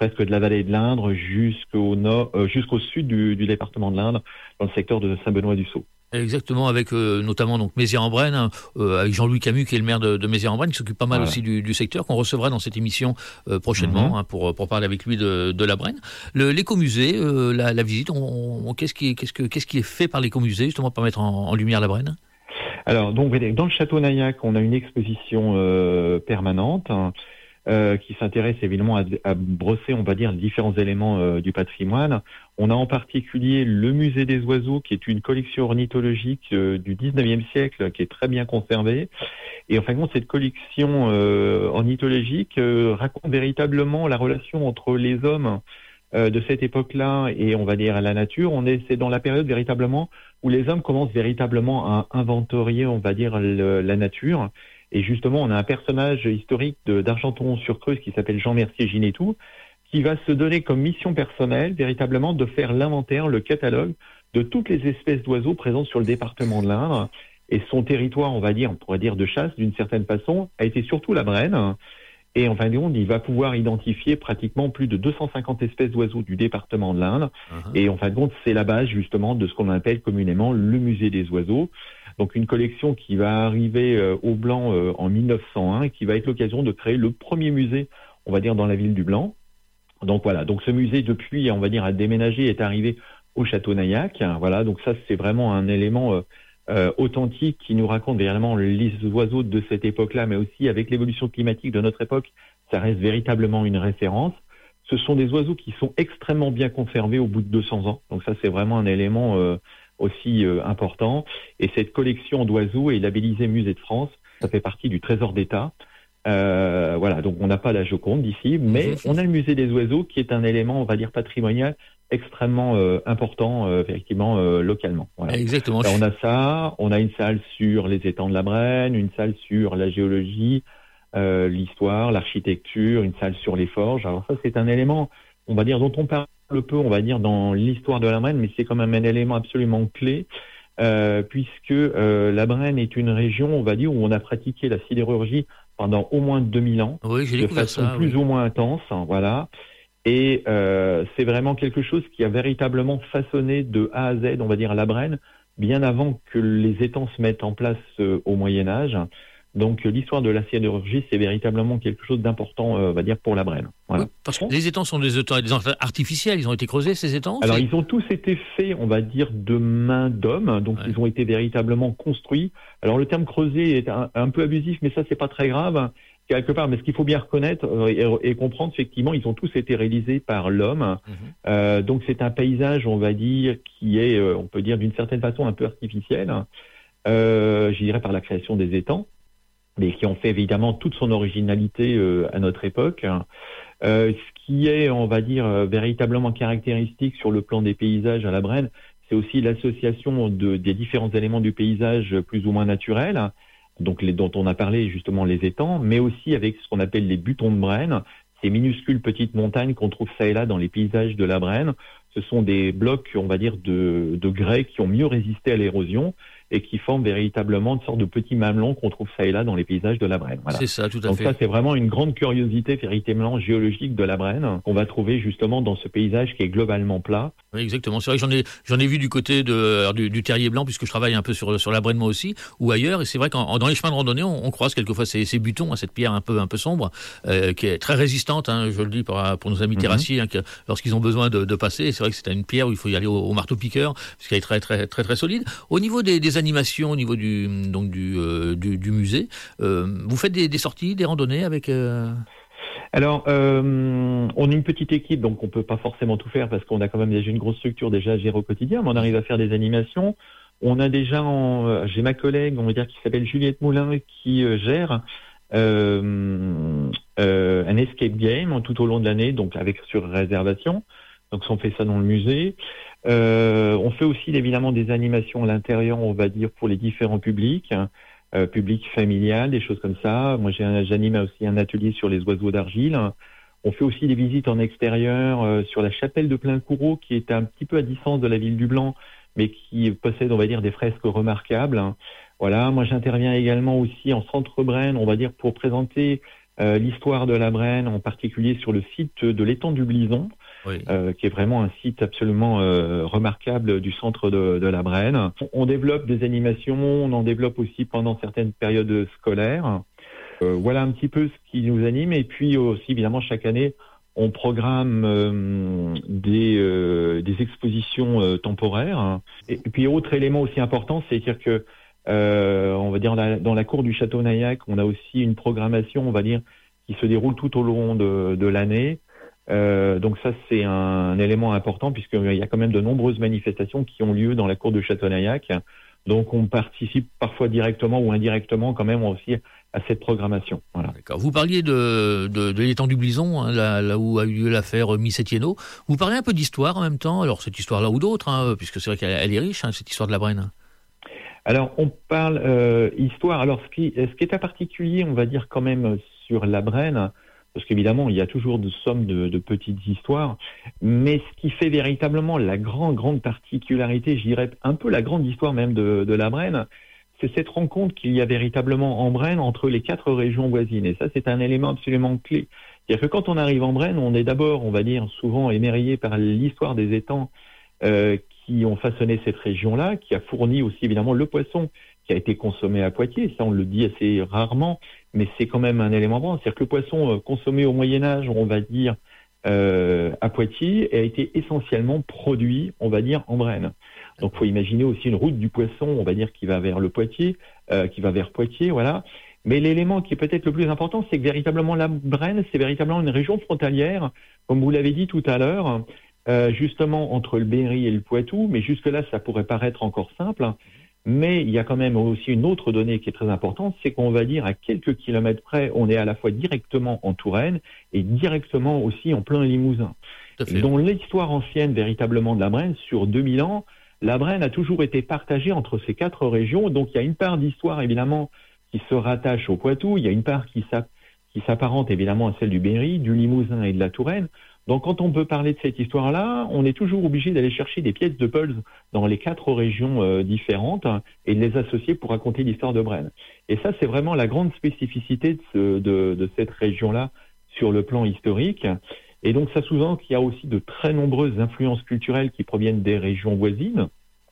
presque de la vallée de l'Indre jusqu'au nord, euh, jusqu'au sud du, du département de l'Indre, dans le secteur de Saint-Benoît-du-Sault. Exactement, avec euh, notamment donc Mézières-en-Brenne, hein, euh, avec Jean-Louis Camus qui est le maire de, de Mézières-en-Brenne, qui s'occupe pas mal voilà. aussi du, du secteur, qu'on recevra dans cette émission euh, prochainement mm-hmm. hein, pour pour parler avec lui de, de la Brenne. Le, l'écomusée, euh, la, la visite, on, on, qu'est-ce qui qu'est-ce que qu'est-ce qui est fait par l'écomusée justement pour mettre en, en lumière la Brenne? Alors donc dans le château Naillac, on a une exposition euh, permanente. Hein, Euh, qui s'intéresse évidemment à, à brosser, on va dire, différents éléments euh, du patrimoine. On a en particulier le musée des oiseaux, qui est une collection ornithologique euh, du dix-neuvième siècle, qui est très bien conservée. Et en fin de compte, cette collection euh, ornithologique euh, raconte véritablement la relation entre les hommes euh, de cette époque-là et, on va dire, la nature. On est, c'est dans la période véritablement où les hommes commencent véritablement à inventorier, on va dire, le, la nature. Et justement, on a un personnage historique de, d'Argenton-sur-Creuse qui s'appelle Jean Mercier-Ginetou, qui va se donner comme mission personnelle, véritablement, de faire l'inventaire, le catalogue de toutes les espèces d'oiseaux présentes sur le département de l'Indre. Et son territoire, on va dire, on pourrait dire de chasse, d'une certaine façon, a été surtout la Brenne. Et en fin de compte, il va pouvoir identifier pratiquement plus de deux cent cinquante espèces d'oiseaux du département de l'Indre. Uh-huh. Et en fin de compte, c'est la base, justement, de ce qu'on appelle communément le musée des oiseaux. Donc une collection qui va arriver euh, au Blanc euh, en mille neuf cent un et qui va être l'occasion de créer le premier musée, on va dire, dans la ville du Blanc. Donc voilà, donc ce musée depuis, on va dire, a déménagé, est arrivé au château Naillac. Voilà, donc ça c'est vraiment un élément euh, euh, authentique qui nous raconte véritablement les oiseaux de cette époque-là, mais aussi avec l'évolution climatique de notre époque, ça reste véritablement une référence. Ce sont des oiseaux qui sont extrêmement bien conservés au bout de deux cents ans. Donc ça c'est vraiment un élément euh, aussi euh, important. Et cette collection d'oiseaux est labellisée Musée de France. Ça fait partie du Trésor d'État. Euh, voilà, donc on n'a pas la Joconde d'ici, mais on a le Musée des oiseaux qui est un élément, on va dire, patrimonial extrêmement euh, important, euh, effectivement, euh, localement. Voilà. Exactement. Alors, on a ça, on a une salle sur les étangs de la Brenne, une salle sur la géologie, euh, l'histoire, l'architecture, une salle sur les forges. Alors ça, c'est un élément, on va dire, dont on parle peu, on va dire, dans l'histoire de la Brenne, mais c'est quand même un élément absolument clé, euh, puisque euh, la Brenne est une région, on va dire, où on a pratiqué la sidérurgie pendant au moins deux mille ans, oui, j'ai de façon ça, plus oui. ou moins intense, hein, voilà. Et euh, c'est vraiment quelque chose qui a véritablement façonné de A à Z, on va dire, la Brenne, bien avant que les étangs se mettent en place euh, au Moyen-Âge. Donc l'histoire de la sidérurgie, c'est véritablement quelque chose d'important, euh, on va dire, pour la Brenne. Voilà. Oui, parce que les étangs sont des étangs, des étangs artificiels, ils ont été creusés, ces étangs? Alors ils ont tous été faits, on va dire, de main d'homme, donc ouais. Ils ont été véritablement construits. Alors le terme creuser est un, un peu abusif, mais ça c'est pas très grave, quelque part. Mais ce qu'il faut bien reconnaître euh, et, et comprendre, effectivement, ils ont tous été réalisés par l'homme. Mm-hmm. Euh, donc c'est un paysage, on va dire, qui est, euh, on peut dire, d'une certaine façon un peu artificiel, euh, je dirais par la création des étangs, mais qui ont fait évidemment toute son originalité euh, à notre époque. Euh, ce qui est, on va dire, euh, véritablement caractéristique sur le plan des paysages à la Brenne, c'est aussi l'association de, des différents éléments du paysage plus ou moins naturels, donc les, dont on a parlé justement les étangs, mais aussi avec ce qu'on appelle les butons de Brenne, ces minuscules petites montagnes qu'on trouve ça et là dans les paysages de la Brenne. Ce sont des blocs, on va dire, de, de grès qui ont mieux résisté à l'érosion et qui forment véritablement une sorte de petits mamelons qu'on trouve ça et là dans les paysages de la Brenne. Voilà. C'est ça, tout à Donc fait. Donc ça, c'est vraiment une grande curiosité véritablement géologique de la Brenne qu'on va trouver justement dans ce paysage qui est globalement plat. Oui, exactement. C'est vrai que j'en ai, j'en ai vu du côté de, du, du Terrier Blanc, puisque je travaille un peu sur, sur la Brenne moi aussi, ou ailleurs. Et c'est vrai qu'en dans les chemins de randonnée, on, on croise quelquefois ces, ces butons, hein, cette pierre un peu, un peu sombre, euh, qui est très résistante, hein, je le dis pour, pour nos amis mm-hmm. terrassiers, hein, que, lorsqu'ils ont besoin de, de passer. C'est vrai que c'est une pierre où il faut y aller au, au marteau-piqueur, puisqu'elle est très, très, très, très solide. Au niveau des, des animations, au niveau du, donc du, euh, du, du musée, euh, vous faites des, des sorties, des randonnées avec... Euh... Alors, euh, on est une petite équipe, donc on peut pas forcément tout faire parce qu'on a quand même déjà une grosse structure déjà à gérer au quotidien, mais on arrive à faire des animations. On a déjà, en, j'ai ma collègue, on va dire, qui s'appelle Juliette Moulin, qui euh, gère euh, euh, un escape game tout au long de l'année, donc avec sur réservation. Donc on fait ça dans le musée. Euh, on fait aussi évidemment des animations à l'intérieur, on va dire, pour les différents publics. Euh, public familial, des choses comme ça. Moi, j'ai un, j'anime aussi un atelier sur les oiseaux d'argile. On fait aussi des visites en extérieur euh, sur la chapelle de Plaincourreau, qui est un petit peu à distance de la ville du Blanc, mais qui possède, on va dire, des fresques remarquables. Voilà. Moi, j'interviens également aussi en centre Brenne, on va dire, pour présenter euh, l'histoire de la Brenne, en particulier sur le site de l'étang du Blison, oui. euh, qui est vraiment un site absolument euh, remarquable du centre de, de la Brenne. On développe des animations, on en développe aussi pendant certaines périodes scolaires. Euh, voilà un petit peu ce qui nous anime. Et puis aussi, évidemment, chaque année, on programme euh, des, euh, des expositions euh, temporaires. Et, et puis, autre élément aussi important, c'est-à-dire que, euh, on va dire, dans la, dans la cour du Château Naillac, on a aussi une programmation, on va dire, qui se déroule tout au long de, de l'année. Euh, donc ça, c'est un, un élément important, puisqu'il y a quand même de nombreuses manifestations qui ont lieu dans la cour du Château Naillac. Donc, on participe parfois directement ou indirectement quand même aussi à cette programmation. Voilà. D'accord. Vous parliez de, de, de l'étang du Blison, hein, là, là où a eu lieu l'affaire Miss-Etienneau. Vous parlez un peu d'histoire en même temps, alors cette histoire-là ou d'autres, hein, puisque c'est vrai qu'elle elle est riche, hein, cette histoire de la Brenne. Alors, on parle euh, histoire. Alors, ce qui, ce qui est à particulier, on va dire quand même sur la Brenne, parce qu'évidemment, il y a toujours de sommes de, de petites histoires, mais ce qui fait véritablement la grande, grande particularité, je dirais un peu la grande histoire même de, de la Brenne, c'est cette rencontre qu'il y a véritablement en Brenne entre les quatre régions voisines. Et ça, c'est un élément absolument clé. C'est-à-dire que quand on arrive en Brenne, on est d'abord, on va dire, souvent émerveillé par l'histoire des étangs euh, qui ont façonné cette région-là, qui a fourni aussi évidemment le poisson qui a été consommé à Poitiers. Ça, on le dit assez rarement, mais c'est quand même un élément bon. C'est-à-dire que le poisson euh, consommé au Moyen-Âge, on va dire, euh, à Poitiers, a été essentiellement produit, on va dire, en Brenne. Donc, il faut imaginer aussi une route du poisson, on va dire, qui va vers le Poitiers, euh, qui va vers Poitiers, voilà. Mais l'élément qui est peut-être le plus important, c'est que véritablement la Brenne, c'est véritablement une région frontalière, comme vous l'avez dit tout à l'heure, euh, justement entre le Berry et le Poitou. Mais jusque-là, ça pourrait paraître encore simple. Mais il y a quand même aussi une autre donnée qui est très importante, c'est qu'on va dire à quelques kilomètres près, on est à la fois directement en Touraine et directement aussi en plein Limousin. Dans l'histoire ancienne véritablement de la Brenne, sur deux mille ans, la Brenne a toujours été partagée entre ces quatre régions. Donc il y a une part d'histoire évidemment qui se rattache au Poitou, il y a une part qui s'apparente évidemment à celle du Berry, du Limousin et de la Touraine. Donc quand on peut parler de cette histoire-là, on est toujours obligé d'aller chercher des pièces de puzzle dans les quatre régions euh, différentes et de les associer pour raconter l'histoire de Brenne. Et ça, c'est vraiment la grande spécificité de, ce, de, de cette région-là sur le plan historique. Et donc ça sous-entend qu'il y a aussi de très nombreuses influences culturelles qui proviennent des régions voisines.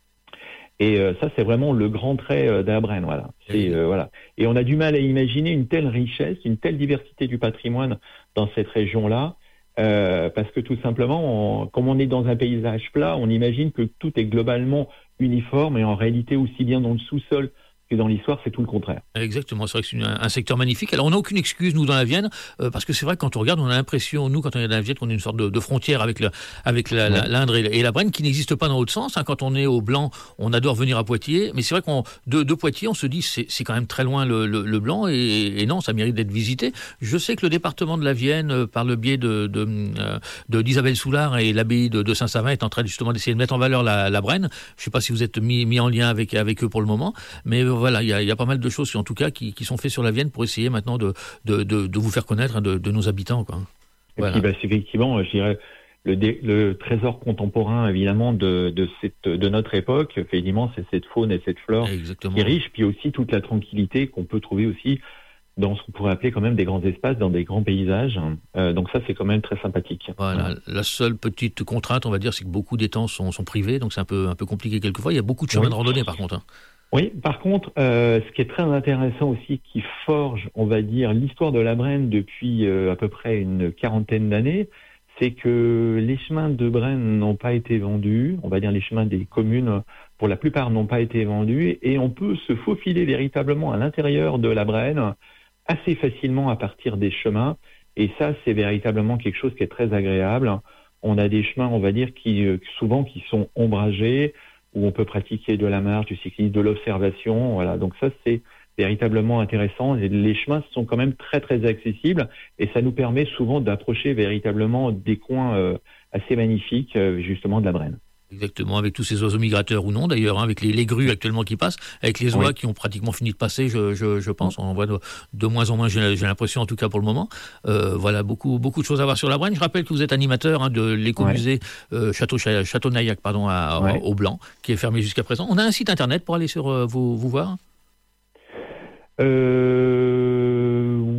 Et euh, ça, c'est vraiment le grand trait euh, de la Brenne, voilà. C'est, euh, voilà. Et on a du mal à imaginer une telle richesse, une telle diversité du patrimoine dans cette région-là. Euh, parce que tout simplement, on, comme on est dans un paysage plat, on imagine que tout est globalement uniforme et en réalité aussi bien dans le sous-sol que dans l'histoire, c'est tout le contraire. Exactement, c'est vrai que c'est une, un secteur magnifique. Alors on n'a aucune excuse, nous, dans la Vienne, euh, parce que c'est vrai que quand on regarde, on a l'impression, nous, quand on est dans la Vienne, qu'on est une sorte de, de frontière avec, le, avec la, ouais. la, l'Indre et, et la Brenne, qui n'existe pas dans l'autre sens. Hein. Quand on est au Blanc, on adore venir à Poitiers, mais c'est vrai qu'on de, de Poitiers, on se dit c'est, c'est quand même très loin le, le, le Blanc, et, et non, ça mérite d'être visité. Je sais que le département de la Vienne, euh, par le biais de, de, euh, de, d'Isabelle Soulard et l'abbaye de, de Saint-Savin, est en train justement d'essayer de mettre en valeur la, la Brenne. Je ne sais pas si vous êtes mis, mis en lien avec, avec eux pour le moment, mais euh, voilà, il y a, y a pas mal de choses en tout cas qui, qui sont faites sur la Vienne pour essayer maintenant de, de, de, de vous faire connaître, hein, de, de nos habitants, quoi. Voilà. Et puis, bah, c'est effectivement, je dirais, le, dé, le trésor contemporain évidemment de, de, cette, de notre époque, effectivement, c'est cette faune et cette flore Exactement. Qui est riche, puis aussi toute la tranquillité qu'on peut trouver aussi dans ce qu'on pourrait appeler quand même des grands espaces, dans des grands paysages. Euh, donc ça, c'est quand même très sympathique. Voilà. Voilà. La seule petite contrainte, on va dire, c'est que beaucoup d'étangs sont, sont privés, donc c'est un peu, un peu compliqué quelquefois. Il y a beaucoup de chemins oui. de randonnée, par contre. Hein. Oui, par contre, euh, ce qui est très intéressant aussi, qui forge, on va dire, l'histoire de la Brenne depuis euh, à peu près une quarantaine d'années, c'est que les chemins de Brenne n'ont pas été vendus, on va dire les chemins des communes, pour la plupart, n'ont pas été vendus, et on peut se faufiler véritablement à l'intérieur de la Brenne assez facilement à partir des chemins, et ça, c'est véritablement quelque chose qui est très agréable. On a des chemins, on va dire, qui souvent qui sont ombragés, où on peut pratiquer de la marche, du cyclisme, de l'observation, voilà. Donc ça, c'est véritablement intéressant. Et les chemins sont quand même très, très accessibles et ça nous permet souvent d'approcher véritablement des coins euh, assez magnifiques, euh, justement, de la Brenne. Exactement, avec tous ces oiseaux migrateurs ou non d'ailleurs, hein, avec les, les grues actuellement qui passent, avec les oies oui. qui ont pratiquement fini de passer, je, je, je pense, on en voit de, de moins en moins, j'ai, j'ai l'impression en tout cas pour le moment. Euh, voilà, beaucoup, beaucoup de choses à voir sur la Brenne. Je rappelle que vous êtes animateur hein, de l'écomusée ouais. euh, Château, Château Naillac pardon, à, ouais. au Blanc, qui est fermé jusqu'à présent. On a un site internet pour aller sur euh, vous, vous voir euh, Oui,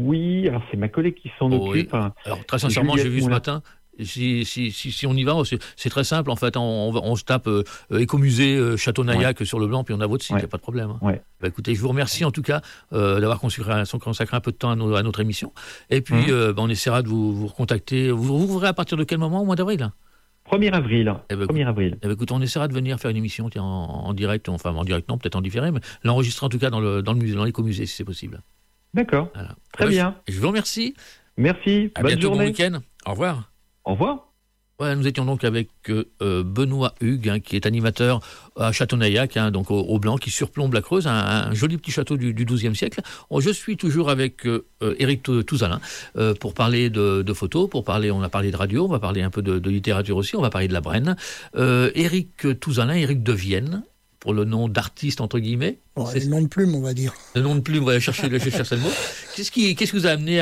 alors c'est ma collègue qui s'en Oh, occupe. oui. Hein. Alors, très sincèrement, Juliette j'ai vu ce Moulin. matin. Si, si, si, si on y va, c'est, c'est très simple. En fait, on, on, va- on se tape euh, Écomusée, euh, Château-Naillac sur le blanc, puis on a votre site, il Ouais. n'y a pas de problème. Hein. Ouais. Bah, écoutez, je vous remercie en tout cas euh, d'avoir consacré, consacré un peu de temps à, nos, à notre émission. Et puis, Mhm. euh, bah, on essaiera de vous, vous recontacter. Vous vous ouvrez à partir de quel moment, au mois d'avril? premier avril. Eh ben, premier avril. Eh bien, écoute, on essaiera de venir faire une émission tiens, en, en direct, enfin en direct non, peut-être en différé, mais l'enregistrer en tout cas dans, le, dans, le musée, dans l'écomusée, si c'est possible. D'accord. Voilà. Très Eh ben, bien. Je, je vous remercie. Merci. À Bonne bientôt, bon journée. week-end. Au revoir. Au revoir. Voilà, nous étions donc avec euh, euh, Benoît Hugues, hein, qui est animateur à Château-Naillac, hein, donc au, au Blanc, qui surplombe la Creuse, un, un joli petit château du, du douzième siècle. Oh, je suis toujours avec euh, euh, Éric Tou- Touzalin euh, pour parler de, de photos, pour parler, on a parlé de radio, on va parler un peu de, de littérature aussi, on va parler de la Brenne. Euh, Éric Touzalin, Éric de Vienne, pour le nom d'artiste entre guillemets. Ouais, C'est- le nom de plume, on va dire. Le nom de plume, on va chercher, je cherche le mot. Qu'est-ce qui, qu'est-ce qui vous a amené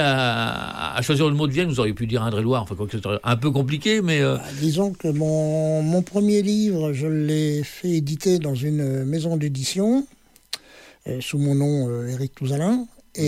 à, à choisir le mot de Vienne? Vous auriez pu dire Indre-et-Loire, enfin quoi que ce soit un peu compliqué, mais euh, Bah, disons que mon, mon premier livre, je l'ai fait éditer dans une maison d'édition, euh, sous mon nom euh, Éric Touzalin.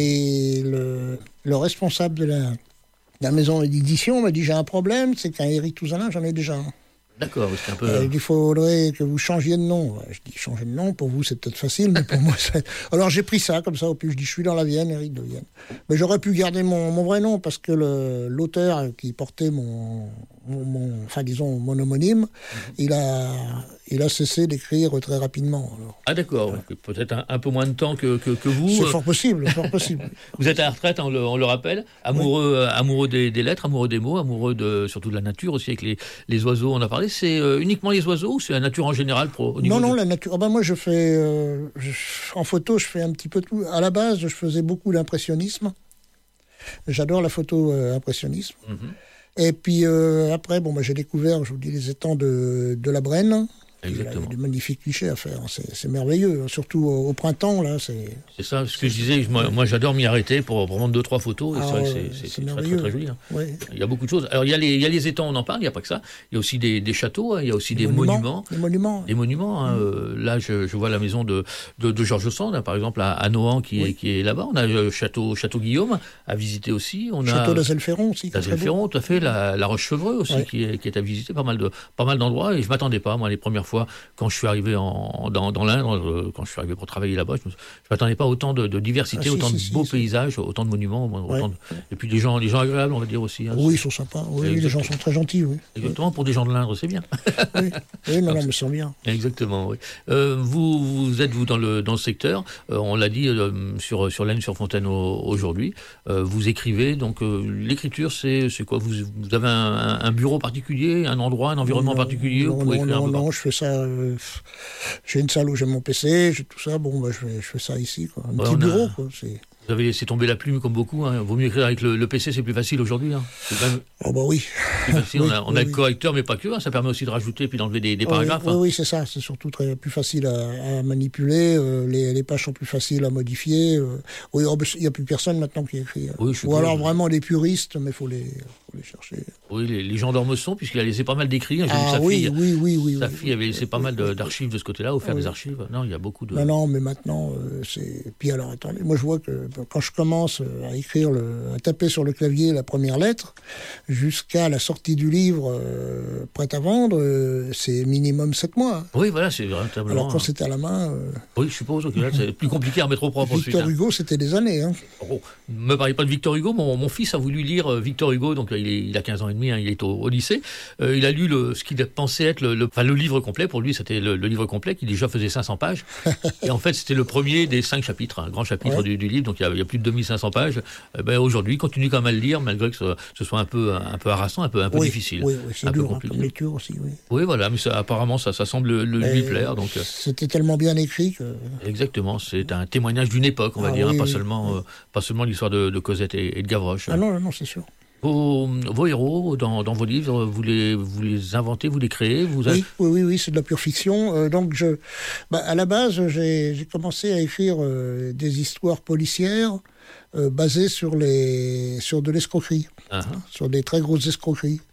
Et le, le responsable de la, de la maison d'édition m'a dit, j'ai un problème, c'est qu'un Éric Touzalin, j'en ai déjà un. d'accord, c'est un peu. Euh, il faudrait que vous changiez de nom. Ouais, je dis, changer de nom, pour vous, c'est peut-être facile, mais pour moi, c'est... Alors, j'ai pris ça, comme ça, au plus, je dis, je suis dans la Vienne, Éric de Vienne. Mais j'aurais pu garder mon, mon vrai nom, parce que le, l'auteur qui portait mon, mon, mon- enfin, disons, mon homonyme, mm-hmm. il a, il a cessé d'écrire très rapidement. Alors. Ah d'accord, ouais. Peut-être un, un peu moins de temps que, que, que vous. C'est Euh, fort possible, fort possible. Vous êtes à la retraite, on le, on le rappelle, amoureux, euh, amoureux des, des lettres, amoureux des mots, amoureux de, surtout de la nature aussi, avec les, les oiseaux, on a parlé. C'est euh, uniquement les oiseaux ou c'est la nature en général pro, au niveau Non, non, de... la nature. Ah ben moi, je fais. Euh, je- en photo, je fais un petit peu tout. À la base, je faisais beaucoup d'impressionnisme. J'adore la photo euh, impressionnisme. Mhm. Et puis euh, après, bon, bah, j'ai découvert, je vous dis, les étangs de, de la Brenne. Il y a Exactement. des magnifiques clichés à faire. C'est, c'est merveilleux. Surtout au, au printemps, là. C'est... C'est ça, ce que je disais, moi, moi j'adore m'y arrêter pour prendre deux, trois photos. Et Ah c'est vrai que ouais, c'est, c'est c'est, c'est très, merveilleux. très, très joli. Hein. Ouais. Il y a beaucoup de choses. Alors il y a les, il y a les étangs, on en parle, il n'y a pas que ça. Il y a aussi des, des châteaux, hein, il y a aussi des monuments. Des monuments. Des monuments. Hein, euh, là, je, je vois la maison de, de, de Georges Sand, hein, par exemple, à, à Nohant, qui, Oui. est, qui est là-bas. On a le château, château Guillaume à visiter aussi. On Château a d'Azelferron aussi. qui est très beau. Ferron, tout à fait. La, la Roche-Chevreux aussi, Ouais. qui, est, qui est à visiter. Pas mal, de, pas mal d'endroits. Et je ne m'attendais pas, moi, les premières fois, quand je suis arrivé en, dans, dans l'Indre, euh, quand je suis arrivé pour travailler là-bas, je ne m'attendais pas à autant de, de diversité, Ah, si, autant si, de si, beaux si. paysages, autant de monuments. Autant Ouais. de, et puis des gens, des gens agréables, on va dire aussi. Hein. Oui, ils sont sympas. Oui, Exactement. les gens sont très gentils, oui. Exactement, pour des gens de l'Indre, c'est bien. Oui, oui non, non, mais c'est bien. Exactement, oui. Euh, vous, vous êtes, vous, dans le, dans le secteur, euh, on l'a dit euh, sur, sur l'Aisne, sur Fontaine au- aujourd'hui, euh, vous écrivez, donc euh, l'écriture, c'est, c'est quoi vous, vous avez un, un bureau particulier, un endroit, un environnement Non, particulier non, où vous pouvez non, écrire un non, peu non, partout je fais ça. euh, j'ai une salle où j'ai mon P C, j'ai tout ça. Bon, bah, je, fais, je fais ça ici, quoi. Un Ouais, petit on a- bureau, quoi. C'est... Vous avez laissé tomber la plume comme beaucoup, hein. Vaut mieux écrire avec le, le P C, c'est plus facile aujourd'hui. Hein. C'est quand même Oh, bah oui. plus facile. Oui, on a, on oui, a le oui. correcteur, mais pas que. Hein. Ça permet aussi de rajouter puis d'enlever des, des paragraphes. Oui, hein. oui, c'est ça. C'est surtout très, plus facile à, à manipuler. euh, les, les pages sont plus faciles à modifier. euh. Oui, oh, bah, il n'y a plus personne maintenant qui écrit. euh. Oui, je suis Ou alors d'accord. vraiment des puristes, mais il faut les, faut les chercher. Oui, les, les gendarmes sont, puisqu'il a laissé pas mal d'écrits. hein. J'ai vu Ah sa oui, fille, oui, oui, oui. sa oui, fille avait laissé pas mal de- oui, d'archives de ce côté-là, offert Oui. des archives. Non, il y a beaucoup de... Non, non, mais maintenant, euh, c'est... Puis alors, attendez, moi je vois que quand je commence euh, à écrire, le... à taper sur le clavier la première lettre, jusqu'à la sortie du livre euh, prêt à vendre, euh, c'est minimum sept mois. hein. Oui, voilà, c'est véritablement... Alors quand c'était à la main, euh, Oui, je suppose que là, c'est plus compliqué à remettre au propre ensuite. Victor hein. Hugo, c'était des années. Hein. Oh, ne me parlez pas de Victor Hugo. Mon, mon fils a voulu lire euh, Victor Hugo, donc euh, il, est- il a quinze ans et demi, hein, il est au, au lycée. Euh, il a lu le, ce qu'il pensait être le, le, enfin, le livre complet. Pour lui, c'était le, le livre complet qui déjà faisait cinq cents pages. Et en fait, c'était le premier des cinq chapitres, un grand chapitre Ouais. du, du livre. Donc il y, a, il y a plus de deux mille cinq cents pages. Euh, ben, aujourd'hui, il continue quand même à le lire, malgré que ce, ce soit un peu, un peu harassant, un peu, un peu Oui, difficile. oui, oui, c'est Un peu dur hein, compliqué. comme lecture aussi. Oui. Oui, voilà, mais ça, apparemment, ça, ça semble le, lui Et plaire. Donc, euh, C'était tellement bien écrit que... exactement, c'est un témoignage d'une époque, on va Ah dire, hein, oui, pas oui, seulement, oui. euh, pas seulement l'histoire de, de Cosette et, et de Gavroche. Ah non, non, c'est sûr. Vos, vos héros dans, dans vos livres, vous les, vous les inventez, vous les créez, vous Oui, oui, oui, oui, c'est de la pure fiction. Euh, donc, je, bah, à la base, j'ai, j'ai commencé à écrire euh, des histoires policières euh, basées sur, les, sur de l'escroquerie, Ah, sur des très grosses escroqueries.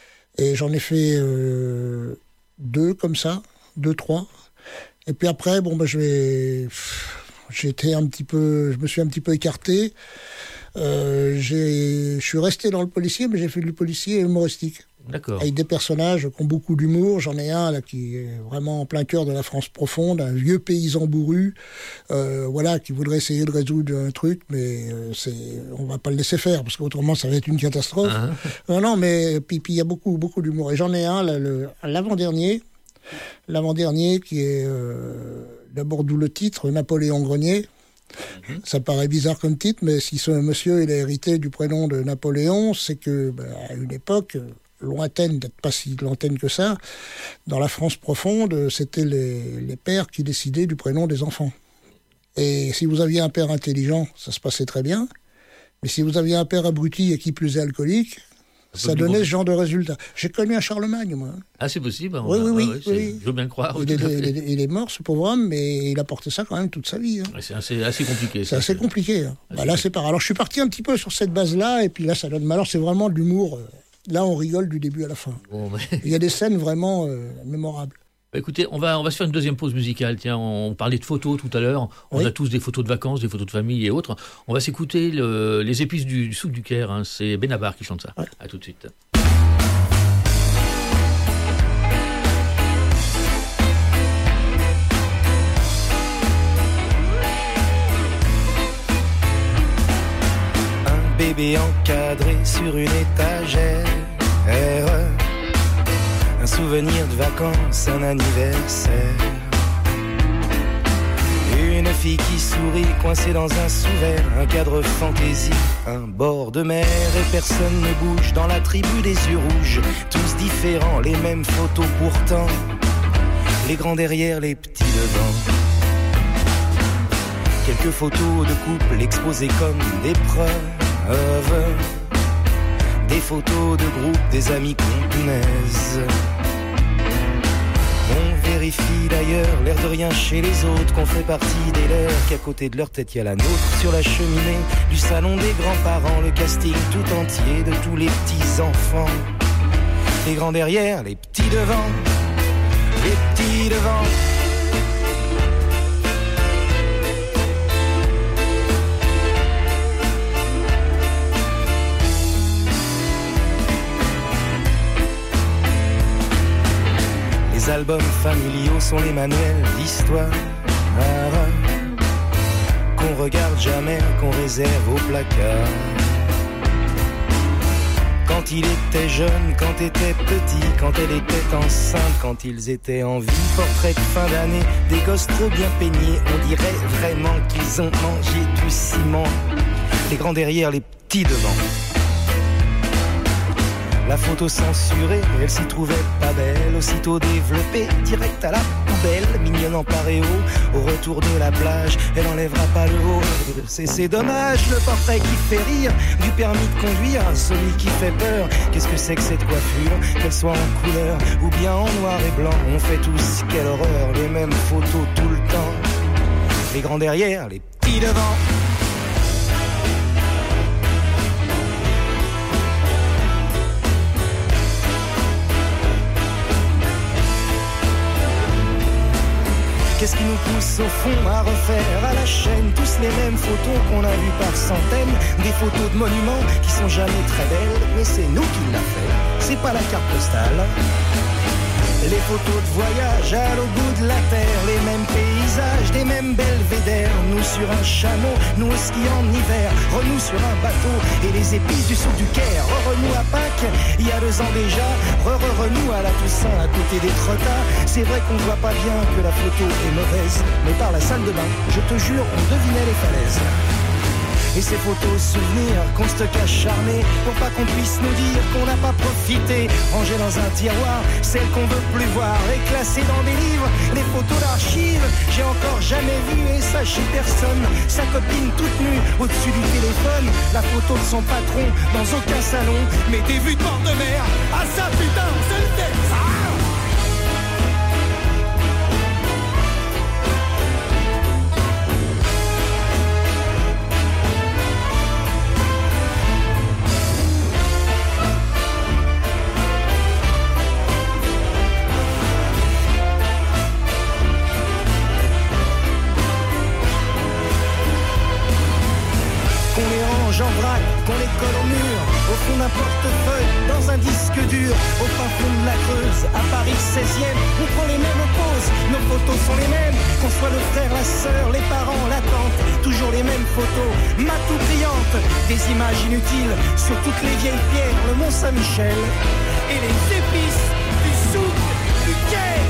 Et j'en ai fait euh, deux comme ça, deux, trois. Et puis après, bon, bah, je vais, j'ai été un petit peu, je me suis un petit peu écarté. Euh, j'ai, je suis resté dans le policier, mais j'ai fait du policier humoristique. D'accord. Avec des personnages qui ont beaucoup d'humour. J'en ai un là qui est vraiment en plein cœur de la France profonde, un vieux paysan bourru, euh, voilà, qui voudrait essayer de résoudre un truc, mais euh, c'est, on va pas le laisser faire parce qu'autrement ça va être une catastrophe. Ah. Non, non, mais puis il y a beaucoup, beaucoup d'humour. Et j'en ai un là, le, l'avant-dernier, l'avant-dernier qui est euh, d'abord d'où le titre, Napoléon Grenier. Mm-hmm. Ça paraît bizarre comme titre, mais si ce monsieur il a hérité du prénom de Napoléon, c'est que bah, à une époque lointaine, peut-être pas si lointaine que ça, dans la France profonde, c'était les, les pères qui décidaient du prénom des enfants. Et si vous aviez un père intelligent, ça se passait très bien. Mais si vous aviez un père abruti et qui plus est alcoolique, ça donnait ce genre de résultat. J'ai connu un Charlemagne, moi. Ah, c'est possible. Oui, oui, oui. Ouais, oui. Je veux bien le croire. Il, est, il, est, il est mort, ce pauvre homme, mais il a porté ça quand même toute sa vie. Hein. C'est assez, assez compliqué. C'est assez compliqué. Hein. Assez bah, là, c'est pareil. Alors, je suis parti un petit peu sur cette base-là, et puis là, ça donne. Mais alors, c'est vraiment de l'humour. Là, on rigole du début à la fin. Bon, mais... Il y a des scènes vraiment euh, mémorables. Écoutez, on va, on va se faire une deuxième pause musicale. Tiens, on parlait de photos tout à l'heure. On oui. a tous des photos de vacances, des photos de famille et autres. On va s'écouter le, les épices du, du souk du Caire. Hein. C'est Benabar qui chante ça. Ouais. À tout de suite. Un bébé encadré sur une étagère. Un souvenir de vacances, un anniversaire. Une fille qui sourit, coincée dans un sous-verre. Un cadre fantaisie, un bord de mer. Et personne ne bouge dans la tribu des yeux rouges. Tous différents, les mêmes photos pourtant. Les grands derrière, les petits devant. Quelques photos de couple exposées comme des preuves. Des photos de groupe, des amis qu'on punaise. On vérifie d'ailleurs, l'air de rien chez les autres, qu'on fait partie des leurs, qu'à côté de leur tête y a la nôtre. Sur la cheminée du salon des grands-parents, le casting tout entier de tous les petits enfants. Les grands derrière, les petits devant, les petits devant. Les albums familiaux sont les manuels d'histoire qu'on regarde jamais, qu'on réserve au placard. Quand il était jeune, quand était petit, quand elle était enceinte, quand ils étaient en vie. Portrait de fin d'année, des gosses trop bien peignés. On dirait vraiment qu'ils ont mangé du ciment. Les grands derrière, les petits devant. La photo censurée, elle s'y trouvait pas belle. Aussitôt développée, direct à la poubelle. Mignonne en paréo, au retour de la plage, elle enlèvera pas le haut. C'est, c'est dommage, le portrait qui fait rire, du permis de conduire, celui qui fait peur. Qu'est-ce que c'est que cette coiffure, qu'elle soit en couleur ou bien en noir et blanc. On fait tous, quelle horreur, les mêmes photos tout le temps. Les grands derrière, les petits devant. Qu'est-ce qui nous pousse au fond à refaire à la chaîne tous les mêmes photos qu'on a vues par centaines. Des photos de monuments qui sont jamais très belles, mais c'est nous qui l'a fait, c'est pas la carte postale. Les photos de voyage à l'autre bout de la terre, les mêmes paysages, des mêmes belvédères. Nous sur un chameau, nous au ski en hiver, renous sur un bateau et les épices du souk du Caire. Re-renou à Pâques, il y a deux ans déjà, re-re-renou à la Toussaint à côté des trottas. C'est vrai qu'on voit pas bien que la photo est mauvaise, mais par la salle de bain, je te jure, on devinait les falaises. Et ces photos souvenirs qu'on stocke acharnés pour pas qu'on puisse nous dire qu'on n'a pas profité. Rangées dans un tiroir, celles qu'on veut plus voir et classées dans des livres. Les photos d'archives, j'ai encore jamais vu et ça chez personne. Sa copine toute nue au-dessus du téléphone. La photo de son patron dans aucun salon. Mais des vues de bord de mer, ah ça putain, c'est le texte. Ah en vrac colle au mur, au fond d'un portefeuille, dans un disque dur, au fin fond de la Creuse, à Paris seizième, on prend les mêmes poses, nos photos sont les mêmes, qu'on soit le frère, la sœur, les parents, la tante, toujours les mêmes photos, matou brillante, des images inutiles, sur toutes les vieilles pierres, le Mont Saint-Michel, et les épices du souk du Caire.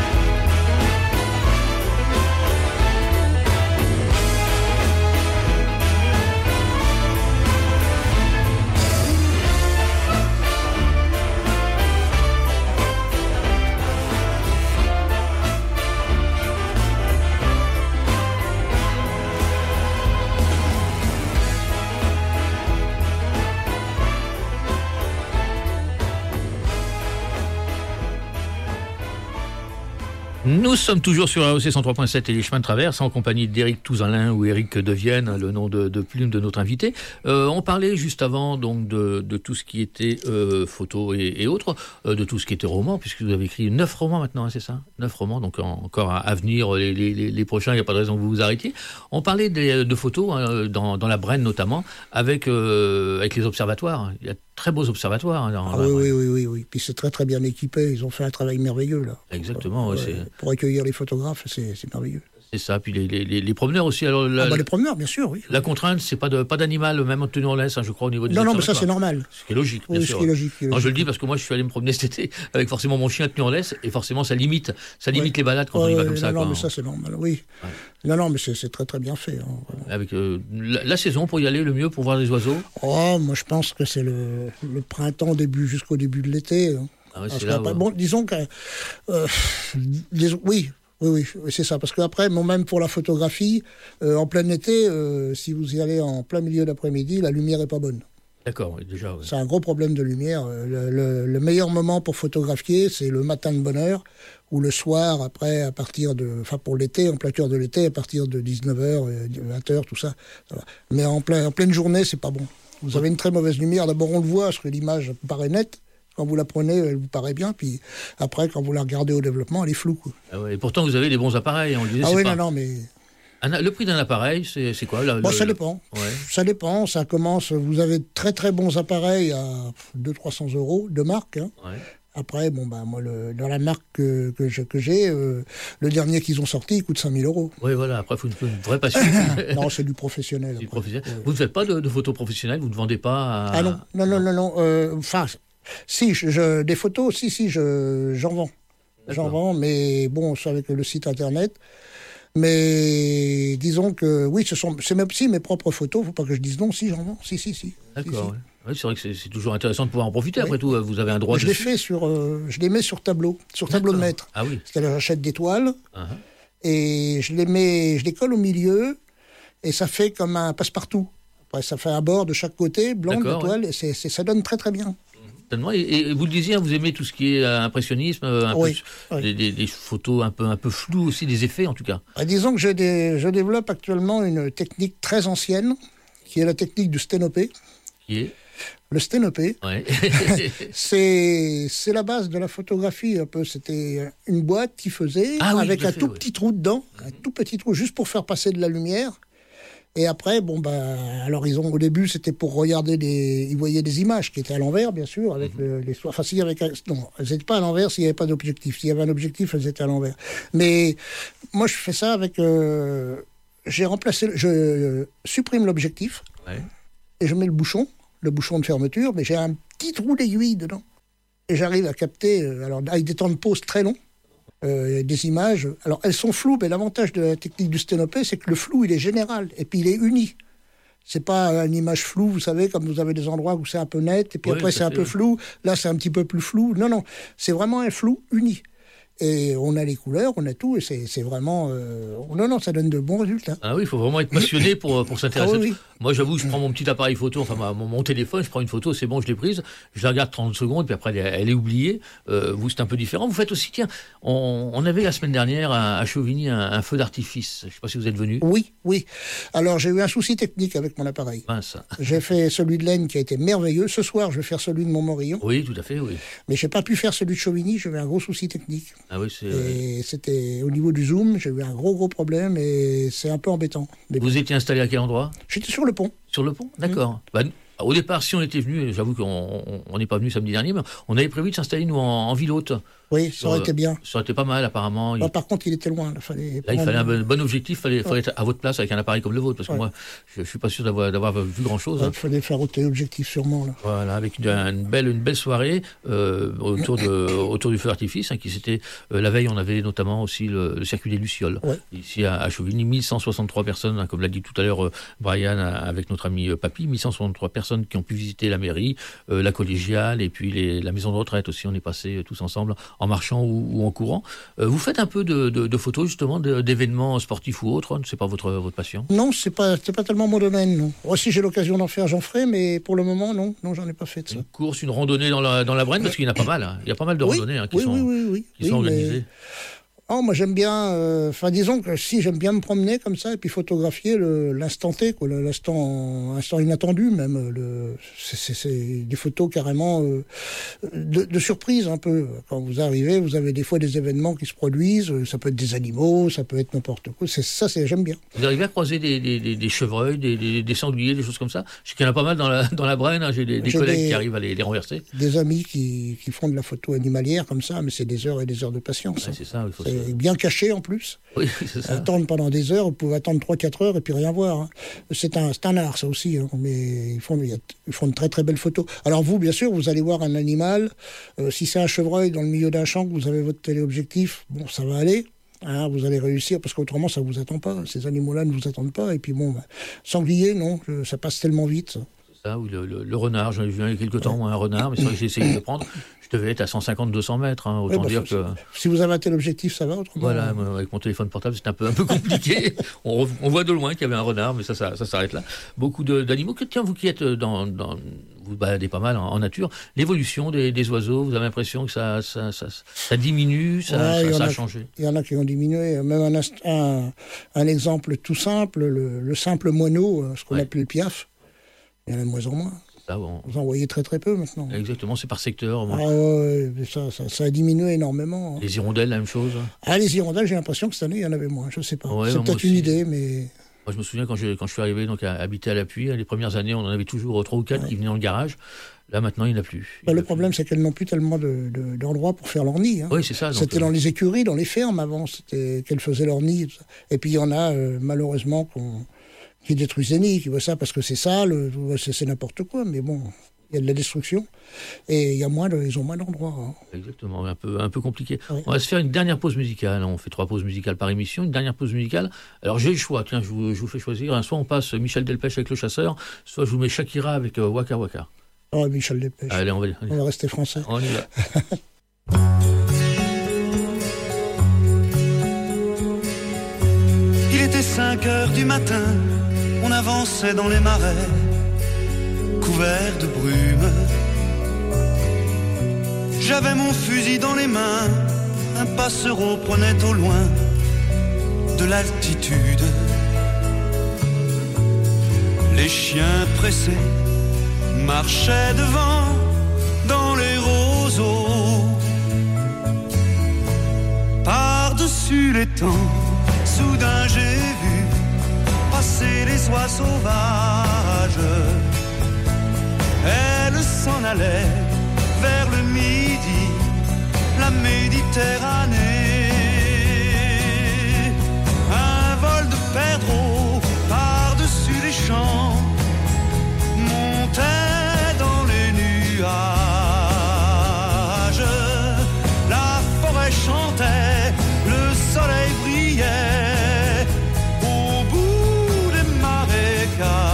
Nous sommes toujours sur A O C cent trois point sept et les chemins de traverse en compagnie d'Éric Touzalin ou Éric Devienne, le nom de, de plume de notre invité. Euh, on parlait juste avant donc de, de tout ce qui était euh, photo et, et autres, euh, de tout ce qui était roman, puisque vous avez écrit neuf romans maintenant, hein, c'est ça ? Neuf romans, donc en, encore à, à venir les, les, les prochains, il n'y a pas de raison que vous vous arrêtiez. On parlait des, de photos hein, dans, dans la Brenne notamment, avec, euh, avec les observatoires. Il y a très beaux observatoires. Hein, dans ah oui, oui, oui, oui, oui. Puis c'est très très bien équipé, ils ont fait un travail merveilleux là. Exactement, ouais, ouais, c'est... Pour accueillir les photographes, c'est, c'est merveilleux. C'est ça, puis les, les, les promeneurs aussi. Alors, la, ah bah les promeneurs, bien sûr, oui. La contrainte, c'est pas, de, pas d'animal, même tenu en laisse, hein, je crois, au niveau des Non, non, mais ça c'est normal. Ce qui est logique, bien oui, sûr. Ce qui est logique, qui est logique. Non, je le dis parce que moi, je suis allé me promener cet été avec forcément mon chien tenu en laisse, et forcément, ça limite, ça limite ouais. les balades quand ouais, on y va comme non, ça. Non, quoi, mais hein. ça c'est normal, oui. Ouais. Non, non, mais c'est, c'est très très bien fait. Hein, avec euh, la, la saison pour y aller, le mieux pour voir les oiseaux. Oh, moi je pense que c'est le, le printemps début jusqu'au début de l'été. Hein. Ah ouais, c'est là, ouais. ouais. Bon, disons que euh, les, oui. Oui, oui, c'est ça. Parce qu'après, bon, même pour la photographie, euh, en plein été, euh, si vous y allez en plein milieu d'après-midi, la lumière n'est pas bonne. D'accord, oui, déjà. Oui. C'est un gros problème de lumière. Le, le, le meilleur moment pour photographier, c'est le matin de bonne heure, ou le soir, après, à partir de... Enfin, pour l'été, en plein cœur de l'été, à partir de dix-neuf heures, vingt heures, tout ça. ça va. Mais en, plein, en pleine journée, c'est pas bon. Vous avez une très mauvaise lumière. D'abord, on le voit, parce que l'image paraît nette. Quand vous la prenez, elle vous paraît bien, puis après, quand vous la regardez au développement, elle est floue. Quoi. Ah ouais, et pourtant, vous avez des bons appareils. On le disait, ah c'est oui, pas... non, non, mais... Un, le prix d'un appareil, c'est, c'est quoi là, bon, le, ça dépend. Ouais. Ça dépend. Ça commence... Vous avez de très très bons appareils à deux cents à trois cents euros de marque. Hein. Ouais. Après, bon, bah, moi, le, dans la marque que, que, je, que j'ai, euh, le dernier qu'ils ont sorti, il coûte cinq mille euros. Oui, voilà. Après, il faut une, une vraie passion. Non, c'est du professionnel. C'est du professionnel. Ouais. Vous ne faites pas de, de photos professionnelles? Vous ne vendez pas à... Ah non, non, non, non. non euh, enfin... Si, je, je, des photos, si, si, je, j'en vends. D'accord. J'en vends, mais bon, c'est avec le site internet. Mais disons que, oui, ce sont, c'est même si mes propres photos, il ne faut pas que je dise non, si, j'en vends. Si, si, si. D'accord, si, si. Ouais. Oui, c'est vrai que c'est, c'est toujours intéressant de pouvoir en profiter. Oui. Après tout, vous avez un droit je dessus. Les fais sur, euh, je les mets sur tableau, sur D'accord. tableau de maître. Ah oui. C'est-à-dire, j'achète des toiles uh-huh. et je les mets, je les colle au milieu et ça fait comme un passe-partout. Après, ça fait un bord de chaque côté, blanc de la toile, ouais. et c'est, c'est, ça donne très très bien. Et, et vous le disiez, vous aimez tout ce qui est impressionnisme, un oui, peu, oui. Des, des photos un peu, un peu floues aussi, des effets en tout cas. Ah, disons que je, dé, je développe actuellement une technique très ancienne, qui est la technique du sténopé. Qui est Le sténopé, ouais. c'est, c'est la base de la photographie un peu. C'était une boîte qui faisait, ah, oui, avec un fait, tout oui. petit trou dedans, mmh. un tout petit trou, juste pour faire passer de la lumière. Et après, bon, bah, à l'horizon, au début, c'était pour regarder des... Ils voyaient des images qui étaient à l'envers, bien sûr, avec mmh. le, les... Enfin, s'il y avait... Non, elles n'étaient pas à l'envers s'il n'y avait pas d'objectif. S'il y avait un objectif, elles étaient à l'envers. Mais moi, je fais ça avec... Euh... J'ai remplacé... Je euh, supprime l'objectif ouais. et je mets le bouchon, le bouchon de fermeture, mais j'ai un petit trou d'aiguille dedans. Et j'arrive à capter, euh, alors, avec des temps de pause très longs, Euh, des images. Alors, elles sont floues, mais l'avantage de la technique du sténopé, c'est que le flou, il est général, et puis il est uni. C'est pas une image floue, vous savez, comme vous avez des endroits où c'est un peu net, et puis oui, après c'est un peu flou, là c'est un petit peu plus flou. Non, non, c'est vraiment un flou uni. Et on a les couleurs, on a tout, et c'est, c'est vraiment... Euh... Non, non, ça donne de bons résultats. Ah oui, il faut vraiment être passionné pour, pour s'intéresser. Ah oui, oui. Moi, j'avoue, je prends mon petit appareil photo, enfin mon, mon téléphone, je prends une photo, c'est bon, je l'ai prise, je la regarde trente secondes, puis après, elle, elle est oubliée. Euh, vous, c'est un peu différent. Vous faites aussi, tiens, on, on avait la semaine dernière à, à Chauvigny un, un feu d'artifice. Je ne sais pas si vous êtes venu. Oui, oui. Alors, j'ai eu un souci technique avec mon appareil. Mince. J'ai fait celui de l'Aisne qui a été merveilleux. Ce soir, je vais faire celui de Montmorillon. Oui, tout à fait, oui. Mais je n'ai pas pu faire celui de Chauvigny, j'avais un gros souci technique. Ah oui, c'est... Et Et c'était au niveau du zoom, j'ai eu un gros gros problème et c'est un peu embêtant. Mais vous bon. étiez installé à quel endroit? J'étais sur le pont. Sur le pont, d'accord. Mmh. Bah, Au départ, si on était venu, j'avoue qu'on n'est pas venu samedi dernier, mais on avait prévu de s'installer, nous, en, en ville haute. Oui, ça aurait euh, été bien. Ça aurait été pas mal, apparemment. Bah, par contre, il était loin. Là, fallait là il fallait un bon, bon objectif, il fallait, ouais. fallait être à votre place avec un appareil comme le vôtre, parce que ouais. moi, je ne suis pas sûr d'avoir, d'avoir vu grand-chose. Il hein. fallait faire autre objectif, sûrement. Là. Voilà, avec une, une, belle, une belle soirée euh, autour, de, autour du feu d'artifice, hein, qui s'était... Euh, la veille, on avait notamment aussi le, le circuit des Lucioles, ouais. ici à, à Chauvigny, mille cent soixante-trois personnes, hein, comme l'a dit tout à l'heure euh, Brian, avec notre ami euh, Papy, mille cent soixante-trois personnes qui ont pu visiter la mairie, euh, la collégiale, et puis les, la maison de retraite aussi, on est passés euh, tous ensemble, en marchant ou, ou en courant. Euh, vous faites un peu de, de, de photos, justement, de, d'événements sportifs ou autres, hein, c'est pas votre, votre passion? Non, c'est pas, c'est pas tellement mon domaine, non. Moi, si j'ai l'occasion d'en faire, j'en ferai, mais pour le moment, non, non, j'en ai pas fait de ça. Une course, une randonnée dans la, dans la Brenne, parce qu'il y en a pas mal, hein. Il y a pas mal de oui, randonnées hein, qui, oui, sont, oui, oui, oui, qui oui, sont organisées. Mais... Oh, moi j'aime bien, enfin euh, disons que si j'aime bien me promener comme ça et puis photographier le, l'instant T, quoi, l'instant, l'instant inattendu même. Le, c'est, c'est, c'est des photos carrément euh, de, de surprise un peu. Quand vous arrivez, vous avez des fois des événements qui se produisent. Ça peut être des animaux, ça peut être n'importe quoi. C'est ça, c'est j'aime bien. Vous arrivez à croiser des, des, des, des chevreuils, des, des, des sangliers, des choses comme ça? Je sais qu'il y en a pas mal dans la, dans la Brenne. Hein. J'ai des, des J'ai collègues des, qui arrivent à les, les renverser. Des amis qui, qui font de la photo animalière comme ça, mais c'est des heures et des heures de patience. Ouais, hein. C'est ça. Il faut c'est se... bien caché en plus. Oui, c'est ça. Attendre pendant des heures, vous pouvez attendre trois quatre heures et puis rien voir. Hein. C'est, un, c'est un art, ça aussi. Hein. Mais ils font, ils font de très très belles photos. Alors vous, bien sûr, vous allez voir un animal. Euh, si c'est un chevreuil dans le milieu d'un champ, que vous avez votre téléobjectif, bon, ça va aller. Hein, vous allez réussir, parce qu'autrement, ça ne vous attend pas. Ces animaux-là ne vous attendent pas. Et puis bon, bah, sanglier, non, ça passe tellement vite. Ça. Ça, oui, le, le, le renard, j'en ai vu il y a quelques temps, moi, un renard, mais c'est vrai que j'ai essayé de le prendre. Je devais être à cent cinquante à deux cents mètres, hein, autant oui, bah, dire que... Si vous avez un tel objectif, ça va, autrement. Voilà, euh... avec mon téléphone portable, c'est un peu, un peu compliqué. on, on voit de loin qu'il y avait un renard, mais ça, ça, ça s'arrête là. Beaucoup de, d'animaux. Tiens, vous qui êtes dans... dans vous baladez pas mal en, en nature, l'évolution des, des oiseaux, vous avez l'impression que ça, ça, ça, ça diminue, ça, ouais, ça, ça a, a changé? Il y en a qui ont diminué. Même un, un, un exemple tout simple, le, le simple moineau, ce qu'on ouais. appelle le piaf, il y en a de moins en moins. Ça, bon. Vous en voyez très très peu maintenant. Exactement, c'est par secteur. Ah ouais, ça, ça, ça a diminué énormément. Les hirondelles, la même chose? Ah, les hirondelles, j'ai l'impression que cette année, il y en avait moins, je ne sais pas. Ouais, c'est peut-être aussi. Une idée, mais... Moi, je me souviens quand je, quand je suis arrivé donc, à habiter à l'Appui, les premières années, on en avait toujours trois ou quatre ouais. qui venaient dans le garage. Là, maintenant, il n'y en a plus. Bah, le problème, plus. c'est qu'elles n'ont plus tellement de, de, d'endroits pour faire leur nid. Hein. Oui, c'est ça. Donc, c'était euh... dans les écuries, dans les fermes avant, c'était qu'elles faisaient leur nid. Et puis, il y en a, euh, malheureusement, qu'on, qui détruisent les nids, qui voient ça parce que c'est sale, c'est, c'est n'importe quoi, mais bon... Il y a de la destruction et il y a moins de, ils ont moins d'endroits. Hein. Exactement, un peu, un peu compliqué. Oui. On va se faire une dernière pause musicale. On fait trois pauses musicales par émission. Une dernière pause musicale. Alors j'ai le choix. Tiens, je vous, je vous fais choisir. Soit on passe Michel Delpech avec Le Chasseur, soit je vous mets Shakira avec euh, Waka Waka. Oh, Michel Delpech. Allez, on va, on va rester français. On y va. Il était cinq heures du matin. On avançait dans les marais. Couvert de brume, j'avais mon fusil dans les mains, un passereau prenait au loin de l'altitude. Les chiens pressés marchaient devant dans les roseaux. Par-dessus les temps, soudain j'ai vu passer les oies sauvages. Elle s'en allait vers le midi, la Méditerranée. Un vol de perdreaux par-dessus les champs montait dans les nuages. La forêt chantait, le soleil brillait au bout des marécages.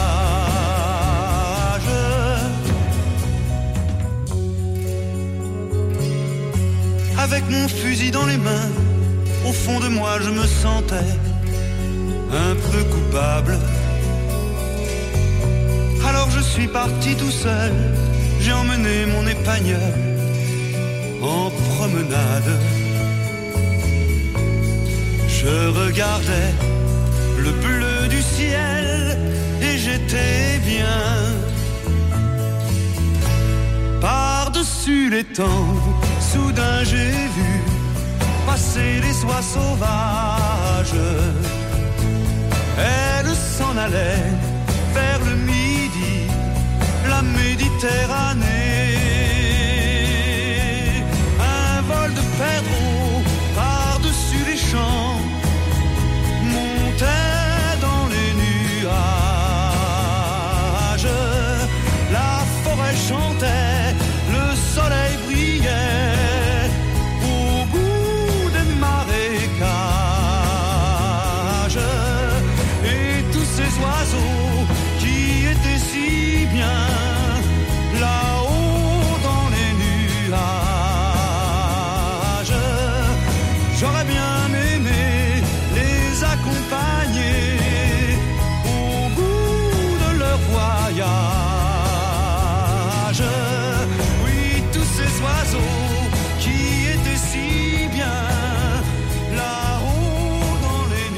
Avec mon fusil dans les mains, au fond de moi je me sentais un peu coupable. Alors je suis parti tout seul, j'ai emmené mon épagnol en promenade. Je regardais le bleu du ciel et j'étais bien. Par-dessus les temps, soudain j'ai vu passer les oies sauvages. Elles s'en allaient vers le midi, la Méditerranée. Un vol de perdreaux par-dessus les champs montait dans les nuages. La forêt chantait, le soleil brillait au bout des marécages. Et tous ces oiseaux qui étaient si bien là-haut dans les nuages, j'aurais bien aimé les accompagner au bout de leur voyage. Oui, tous ces oiseaux qui étaient si bien là-haut dans les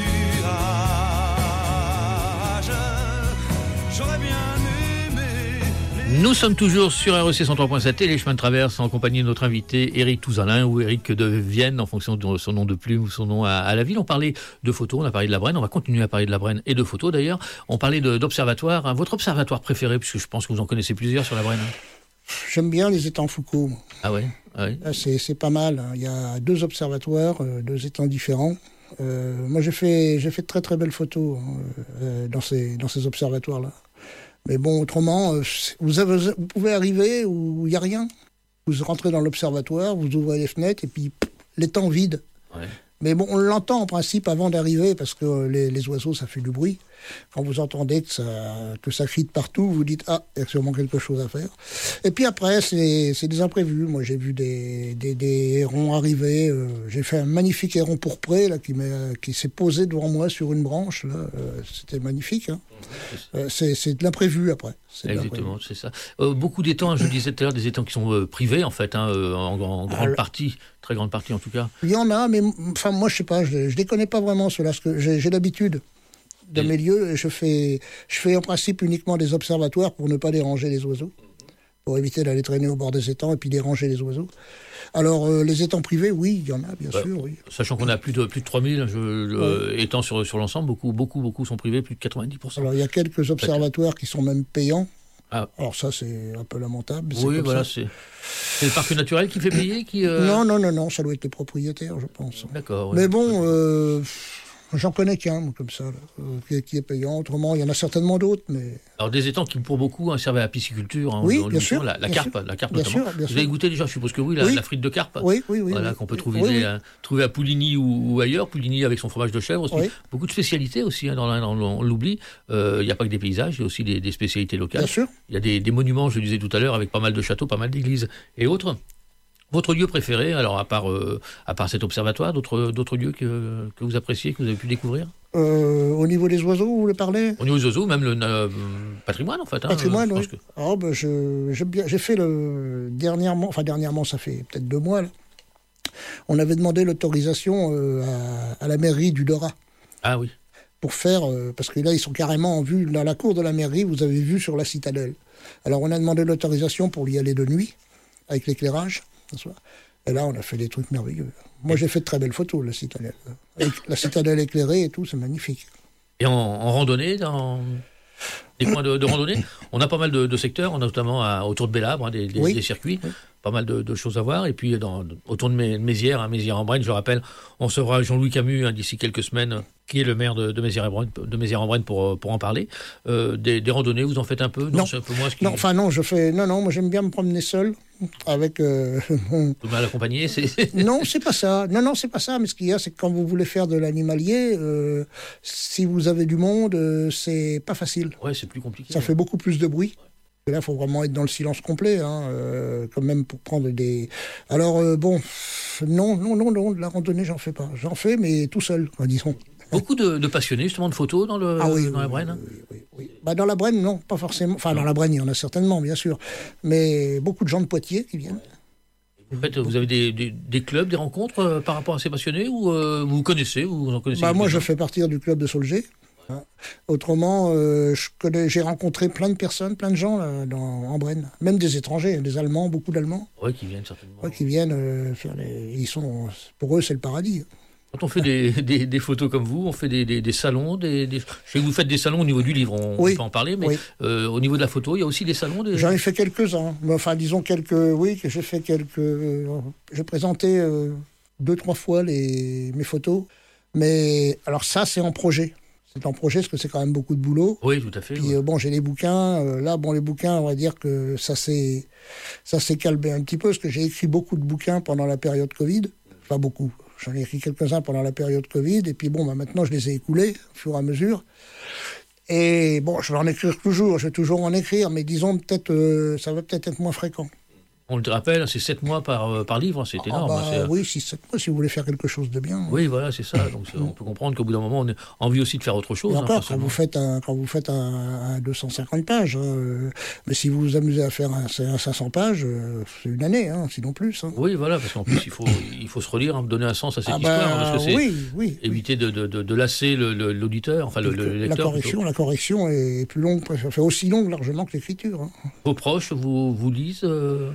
nuages, j'aurais bien aimé les... Nous sommes toujours sur R E C cent trois point sept et les chemins de traverse en compagnie de notre invité Éric Touzalin ou Éric de Vienne en fonction de son nom de plume ou son nom à, à la ville. On parlait de photos, on a parlé de la Brenne, on va continuer à parler de la Brenne et de photos d'ailleurs. On parlait de, d'observatoire. Hein, votre observatoire préféré, puisque je pense que vous en connaissez plusieurs sur la Brenne. J'aime bien les étangs Foucault. moi. Ah ouais, ah ouais. Là, c'est, c'est pas mal. hein. Il y a deux observatoires, euh, deux étangs différents. Euh, moi, j'ai fait, j'ai fait de très très belles photos hein, euh, dans ces, dans ces observatoires-là. Mais bon, autrement, euh, c'est- vous, avez, vous pouvez arriver où il n'y a rien. Vous rentrez dans l'observatoire, vous ouvrez les fenêtres et puis pff, l'étang vide. Ouais. Mais bon, on l'entend en principe avant d'arriver parce que euh, les, les oiseaux, ça fait du bruit. Quand vous entendez que ça, que ça crie de partout, vous dites « Ah, il y a sûrement quelque chose à faire ». Et puis après, c'est, c'est des imprévus. Moi, j'ai vu des, des, des hérons arriver. euh, j'ai fait un magnifique héron pourpré là, qui, m'est- qui s'est posé devant moi sur une branche. Là. Euh, c'était magnifique. Hein. Euh, c'est, c'est de l'imprévu après. C'est de Exactement, l'imprévu. c'est ça. Euh, beaucoup d'étangs, je le disais tout à l'heure, des étangs qui sont euh, privés en fait, hein, euh, en, en grande Alors- partie, très grande partie en tout cas. Il y en a, mais enfin, moi, je sais pas, je, je les connais pas vraiment, ceux-là, parce que j'ai, j'ai l'habitude de Et- mes lieux, et je fais, je fais en principe uniquement des observatoires pour ne pas déranger les oiseaux, pour éviter d'aller traîner au bord des étangs et puis déranger les oiseaux. Alors, euh, les étangs privés, oui, il y en a, bien Ouais. sûr, oui. Sachant qu'on a plus de, plus de trois mille je, euh, étangs sur, sur l'ensemble, beaucoup, beaucoup, beaucoup sont privés, plus de quatre-vingt-dix pour cent. Alors, il y a quelques observatoires qui sont même payants. Ah. Alors ça, c'est un peu lamentable. c'est Oui, comme voilà, ça. c'est, c'est le parc naturel qui fait payer qui, euh, Non, non, non, non, ça doit être les propriétaires, je pense. D'accord. ouais. Mais bon, euh, j'en connais qu'un, moi, comme ça, là, euh, qui, est, qui est payant. Autrement, il y en a certainement d'autres, mais... Alors des étangs qui pour beaucoup hein, servent à la pisciculture. Hein, Oui, on- on bien le sûr, sent, La, la bien carpe, sûr. la carpe Bien notamment. sûr, bien Vous avez sûr. goûté déjà, je suppose que oui, la, Oui. la frite de carpe. Oui, oui, oui. Voilà, oui. qu'on peut trouver, Oui, oui. euh, trouver à Pouligny ou, ou ailleurs. Pouligny avec son fromage de chèvre aussi. Oui. Beaucoup de spécialités aussi, hein, dans, la- dans le- on l'oublie. Euh, Il n'y a pas que des paysages, il y a aussi des, des spécialités locales. Bien sûr. Il y a des, des monuments, je le disais tout à l'heure, avec pas mal de châteaux, pas mal d'églises et autres. Votre lieu préféré, alors à part, euh, à part cet observatoire, d'autres, d'autres lieux que, que vous appréciez, que vous avez pu découvrir Euh, au niveau des oiseaux, vous voulez parler Au niveau des oiseaux, même le euh, patrimoine en fait. hein, Patrimoine, je oui. pense que- Ah, ben, je, j'aime bien, j'ai fait le dernièrement, enfin dernièrement, ça fait peut-être deux mois, là. On avait demandé l'autorisation euh, à, à la mairie du Dorat Ah oui. pour faire, euh, parce que là, ils sont carrément en vue, dans la cour de la mairie, vous avez vu sur la citadelle. Alors, on a demandé l'autorisation pour y aller de nuit, avec l'éclairage. n'est-ce pas. Et là, on a fait des trucs merveilleux. Moi, j'ai fait de très belles photos, la citadelle. Avec la citadelle éclairée et tout, c'est magnifique. Et en, en randonnée, dans des coins de, de randonnée, on a pas mal de, de secteurs, on a notamment à, autour de Bélabre, hein, des, des, Oui. des circuits, Oui. pas mal de, de choses à voir. Et puis dans, autour de Mé- Mézières, hein, Mézières-en-Brenne, je rappelle, on recevra Jean-Louis Camus hein, d'ici quelques semaines, qui est le maire de, de Mézières-en-Brenne, de Mézières-en-Brenne pour, pour en parler. Euh, des, des randonnées, vous en faites un peu Non. C'est un peu moins ce qui Non, enfin non, je fais. Non, non, moi j'aime bien me promener seul avec. Euh, mon- vous mal accompagné. C'est... Non, c'est pas ça. Non, non, c'est pas ça. Mais ce qu'il y a, c'est que quand vous voulez faire de l'animalier, euh, si vous avez du monde, euh, c'est pas facile. Ouais, c'est plus compliqué. Ça fait beaucoup plus de bruit. Et là, il faut vraiment être dans le silence complet, hein, euh, quand même, pour prendre des... Alors, euh, bon, non, non, non, non, de la randonnée, j'en fais pas. J'en fais, mais tout seul, quoi, disons. Beaucoup de, de passionnés, justement, de photos dans, le, Ah oui, dans oui, la Brenne. oui, oui, oui, oui. Bah, dans la Brenne, non, pas forcément. Enfin, dans la Brenne, il y en a certainement, bien sûr. Mais beaucoup de gens de Poitiers qui viennent. En fait, vous avez des, des, des clubs, des rencontres euh, par rapport à ces passionnés ou euh, vous vous connaissez ou vous en connaissez Bah, moi, je quelques-uns fais partie du club de Solgé. Hein. Autrement, euh, je connais, j'ai rencontré plein de personnes, plein de gens là, dans, en Brenne. Même des étrangers, des Allemands, beaucoup d'Allemands, Ouais, qui viennent certainement. ouais, qui viennent euh, faire les... Ils sont... Pour eux, c'est le paradis. Quand on fait des, des, des photos comme vous, on fait des, des, des salons, des, des... je sais que vous faites des salons au niveau du livre, on oui. peut en parler, mais oui. euh, au niveau de la photo, il y a aussi des salons des... J'en ai fait quelques-uns, enfin disons quelques, oui, que j'ai fait quelques... Euh, j'ai présenté euh, deux, trois fois les, mes photos, mais alors ça c'est en projet. C'est en projet parce que c'est quand même beaucoup de boulot. Oui, tout à fait. Puis ouais. euh, bon, j'ai les bouquins. Euh, là, bon, les bouquins, on va dire que ça s'est, ça s'est calmé un petit peu parce que j'ai écrit beaucoup de bouquins pendant la période Covid. Pas beaucoup. J'en ai écrit quelques-uns pendant la période Covid. Et puis bon, bah, maintenant, je les ai écoulés au fur et à mesure. Et bon, je vais en écrire toujours. Je vais toujours en écrire, mais disons peut-être, euh, ça va peut-être être moins fréquent. On le rappelle, c'est sept mois par, par livre, c'est énorme. Ah bah, c'est... Oui, six sept mois, si vous voulez faire quelque chose de bien. Oui, voilà, c'est ça. Donc on peut comprendre qu'au bout d'un moment, on a envie aussi de faire autre chose. Et encore, hein, quand, vous faites un, quand vous faites un, un deux cent cinquante pages, hein, mais si vous vous amusez à faire un, un cinq cents pages, c'est une année, hein, sinon plus. Hein. Oui, voilà, parce qu'en plus, il faut, il faut se relire, hein, donner un sens à cette ah histoire. bah, Hein, parce que c'est oui, oui, éviter de, de, de, de lasser le, le, l'auditeur, enfin le, le lecteur. La correction, la correction est plus longue, fait aussi longue largement que l'écriture. Hein. Vos proches vous, vous lisent euh...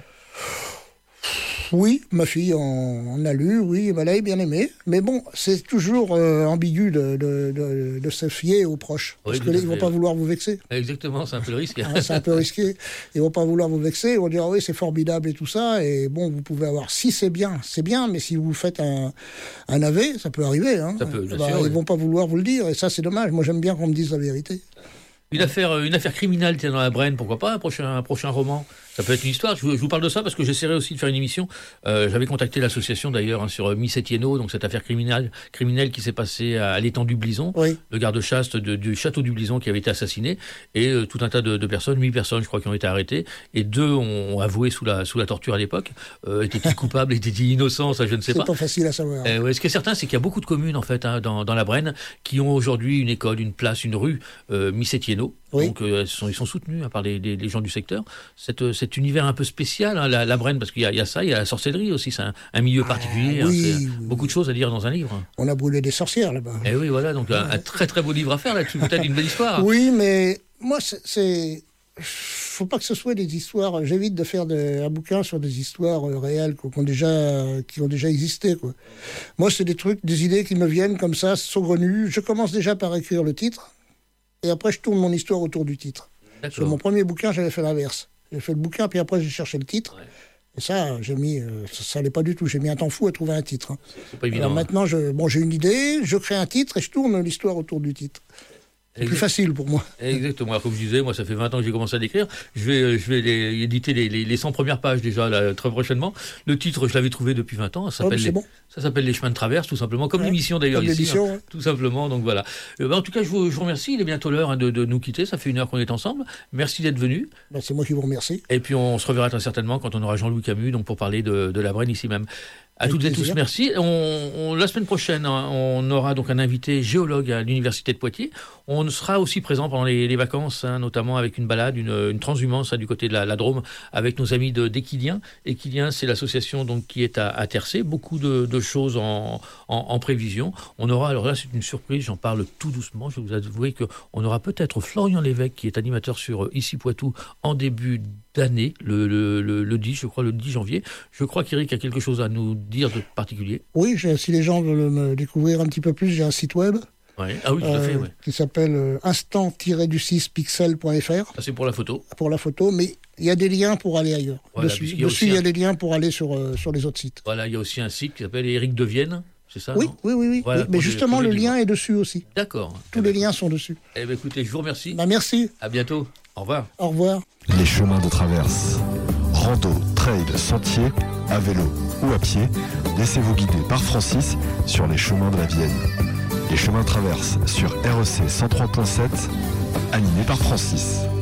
Oui, ma fille en, en a lu, oui, elle l'a bien aimé. Mais bon, c'est toujours euh, ambigu de, de, de, de se fier aux proches. Oui, parce qu'ils ne vont pas vouloir vous vexer. Exactement, c'est un peu le risque. Hein, c'est un peu risqué. Ils ne vont pas vouloir vous vexer. Ils vont dire, oui, c'est formidable et tout ça. Et bon, vous pouvez avoir, si c'est bien, c'est bien. Mais si vous faites un, un A V, ça peut arriver. Hein. Ça peut, bien bah, sûr, ils ne oui. vont pas vouloir vous le dire. Et ça, c'est dommage. Moi, j'aime bien qu'on me dise la vérité. Une affaire, une affaire criminelle tiens, dans la Brenne, pourquoi pas un prochain, un prochain roman. Ça peut être une histoire. Je vous, je vous parle de ça parce que j'essaierai aussi de faire une émission. Euh, j'avais contacté l'association d'ailleurs hein, sur Miss Etienneau, donc cette affaire criminelle, criminelle qui s'est passée à, à l'étang du Blison, oui. le garde-chaste de, du château du Blison qui avait été assassiné, et euh, tout un tas de, de personnes, huit personnes je crois qui ont été arrêtées, et deux ont, ont avoué sous la, sous la torture à l'époque. Euh, étaient-ils coupables, étaient-ils innocents, ça je ne sais c'est pas. C'est pas facile à savoir. Euh, ouais, ce qui est certain, c'est qu'il y a beaucoup de communes en fait hein, dans, dans la Brenne qui ont aujourd'hui une école, une place, une rue euh, Miss Etienneau. Oui. Donc euh, ils, sont, ils sont soutenus hein, par les, les, les gens du secteur. Cette, cet univers un peu spécial, hein, la, la Brenne, parce qu'il y a, il y a ça, il y a la sorcellerie aussi, c'est un, un milieu particulier. Ah, hein, oui, c'est oui, beaucoup de choses à dire dans un livre. On a brûlé des sorcières là-bas. Et oui, voilà, donc un, un très très beau livre à faire là-dessus, peut-être une belle histoire. Oui, mais moi, c'est... c'est... faut pas que ce soit des histoires. J'évite de faire de, un bouquin sur des histoires euh, réelles quoi, qui ont déjà qui ont déjà existé quoi. Moi, c'est des trucs, des idées qui me viennent comme ça, saugrenues. Je commence déjà par écrire le titre et après je tourne mon histoire autour du titre. D'accord. Sur mon premier bouquin, j'avais fait l'inverse. J'ai fait le bouquin puis après j'ai cherché le titre. Ouais. Et ça, j'ai mis, euh, ça, ça allait pas du tout. J'ai mis un temps fou à trouver un titre. Hein. C'est pas évident. Alors hein. maintenant, je, bon, j'ai une idée, je crée un titre et je tourne l'histoire autour du titre. C'est Exact. plus facile pour moi. Exactement. Alors, comme je disais, moi, ça fait vingt ans que j'ai commencé à l'écrire. Je vais, je vais les, éditer les, les, les cent premières pages déjà là, très prochainement. Le titre, je l'avais trouvé depuis vingt ans. Ça s'appelle, Oh, c'est les, bon. ça s'appelle Les Chemins de Traverse, tout simplement, comme Ouais, l'émission d'ailleurs comme ici. l'émission, hein, ouais. Tout simplement. Donc voilà. Euh, ben, en tout cas, je vous, je vous remercie. Il est bientôt l'heure hein, de, de nous quitter. Ça fait une heure qu'on est ensemble. Merci d'être venu. Ben, c'est moi qui vous remercie. Et puis on se reverra très certainement quand on aura Jean-Louis Camus, donc pour parler de, de la Brenne ici même. À Avec toutes et tous, plaisir. merci. On, on, la semaine prochaine, hein, on aura donc un invité géologue à l'Université de Poitiers. On sera aussi présent pendant les, les vacances, hein, notamment avec une balade, une, une transhumance hein, du côté de la, la Drôme, avec nos amis de, d'Equilien. Equilien, c'est l'association donc, qui est à, à Tercé. Beaucoup de, de choses en, en, en prévision. On aura, alors là, c'est une surprise, j'en parle tout doucement. Je vais vous avouer qu'on aura peut-être Florian Lévesque, qui est animateur sur Ici Poitou, en début d'année, le, le, le, le dix, je crois, le dix janvier. Je crois qu'Éric a quelque chose à nous dire de particulier. Oui, j'ai- si les gens veulent me découvrir un petit peu plus, j'ai un site web Ouais. Ah oui, tout à fait, euh, ouais. qui s'appelle euh, instant du six pixel point f r Ça, c'est pour la photo. pour la photo, mais il y a des liens pour aller ailleurs. Voilà, Dessus, puisqu'il y a dessus, aussi il y a un- des liens pour aller sur, euh, sur les autres sites. Voilà, il y a aussi un site qui s'appelle Éric Devienne, c'est ça Oui, non oui, oui, oui. Voilà, oui. pour Mais les- justement, pour les le livres. lien est dessus aussi. D'accord. Tous Eh les ben, liens sont dessus. Eh ben, écoutez, je vous remercie. Ben, merci. À bientôt. Au revoir. Au revoir. Les chemins de traverse. Rando, trail, sentier, à vélo ou à pied, laissez-vous guider par Francis sur les chemins de la Vienne. Les chemins de traverse sur R E C cent trois point sept, animé par Francis.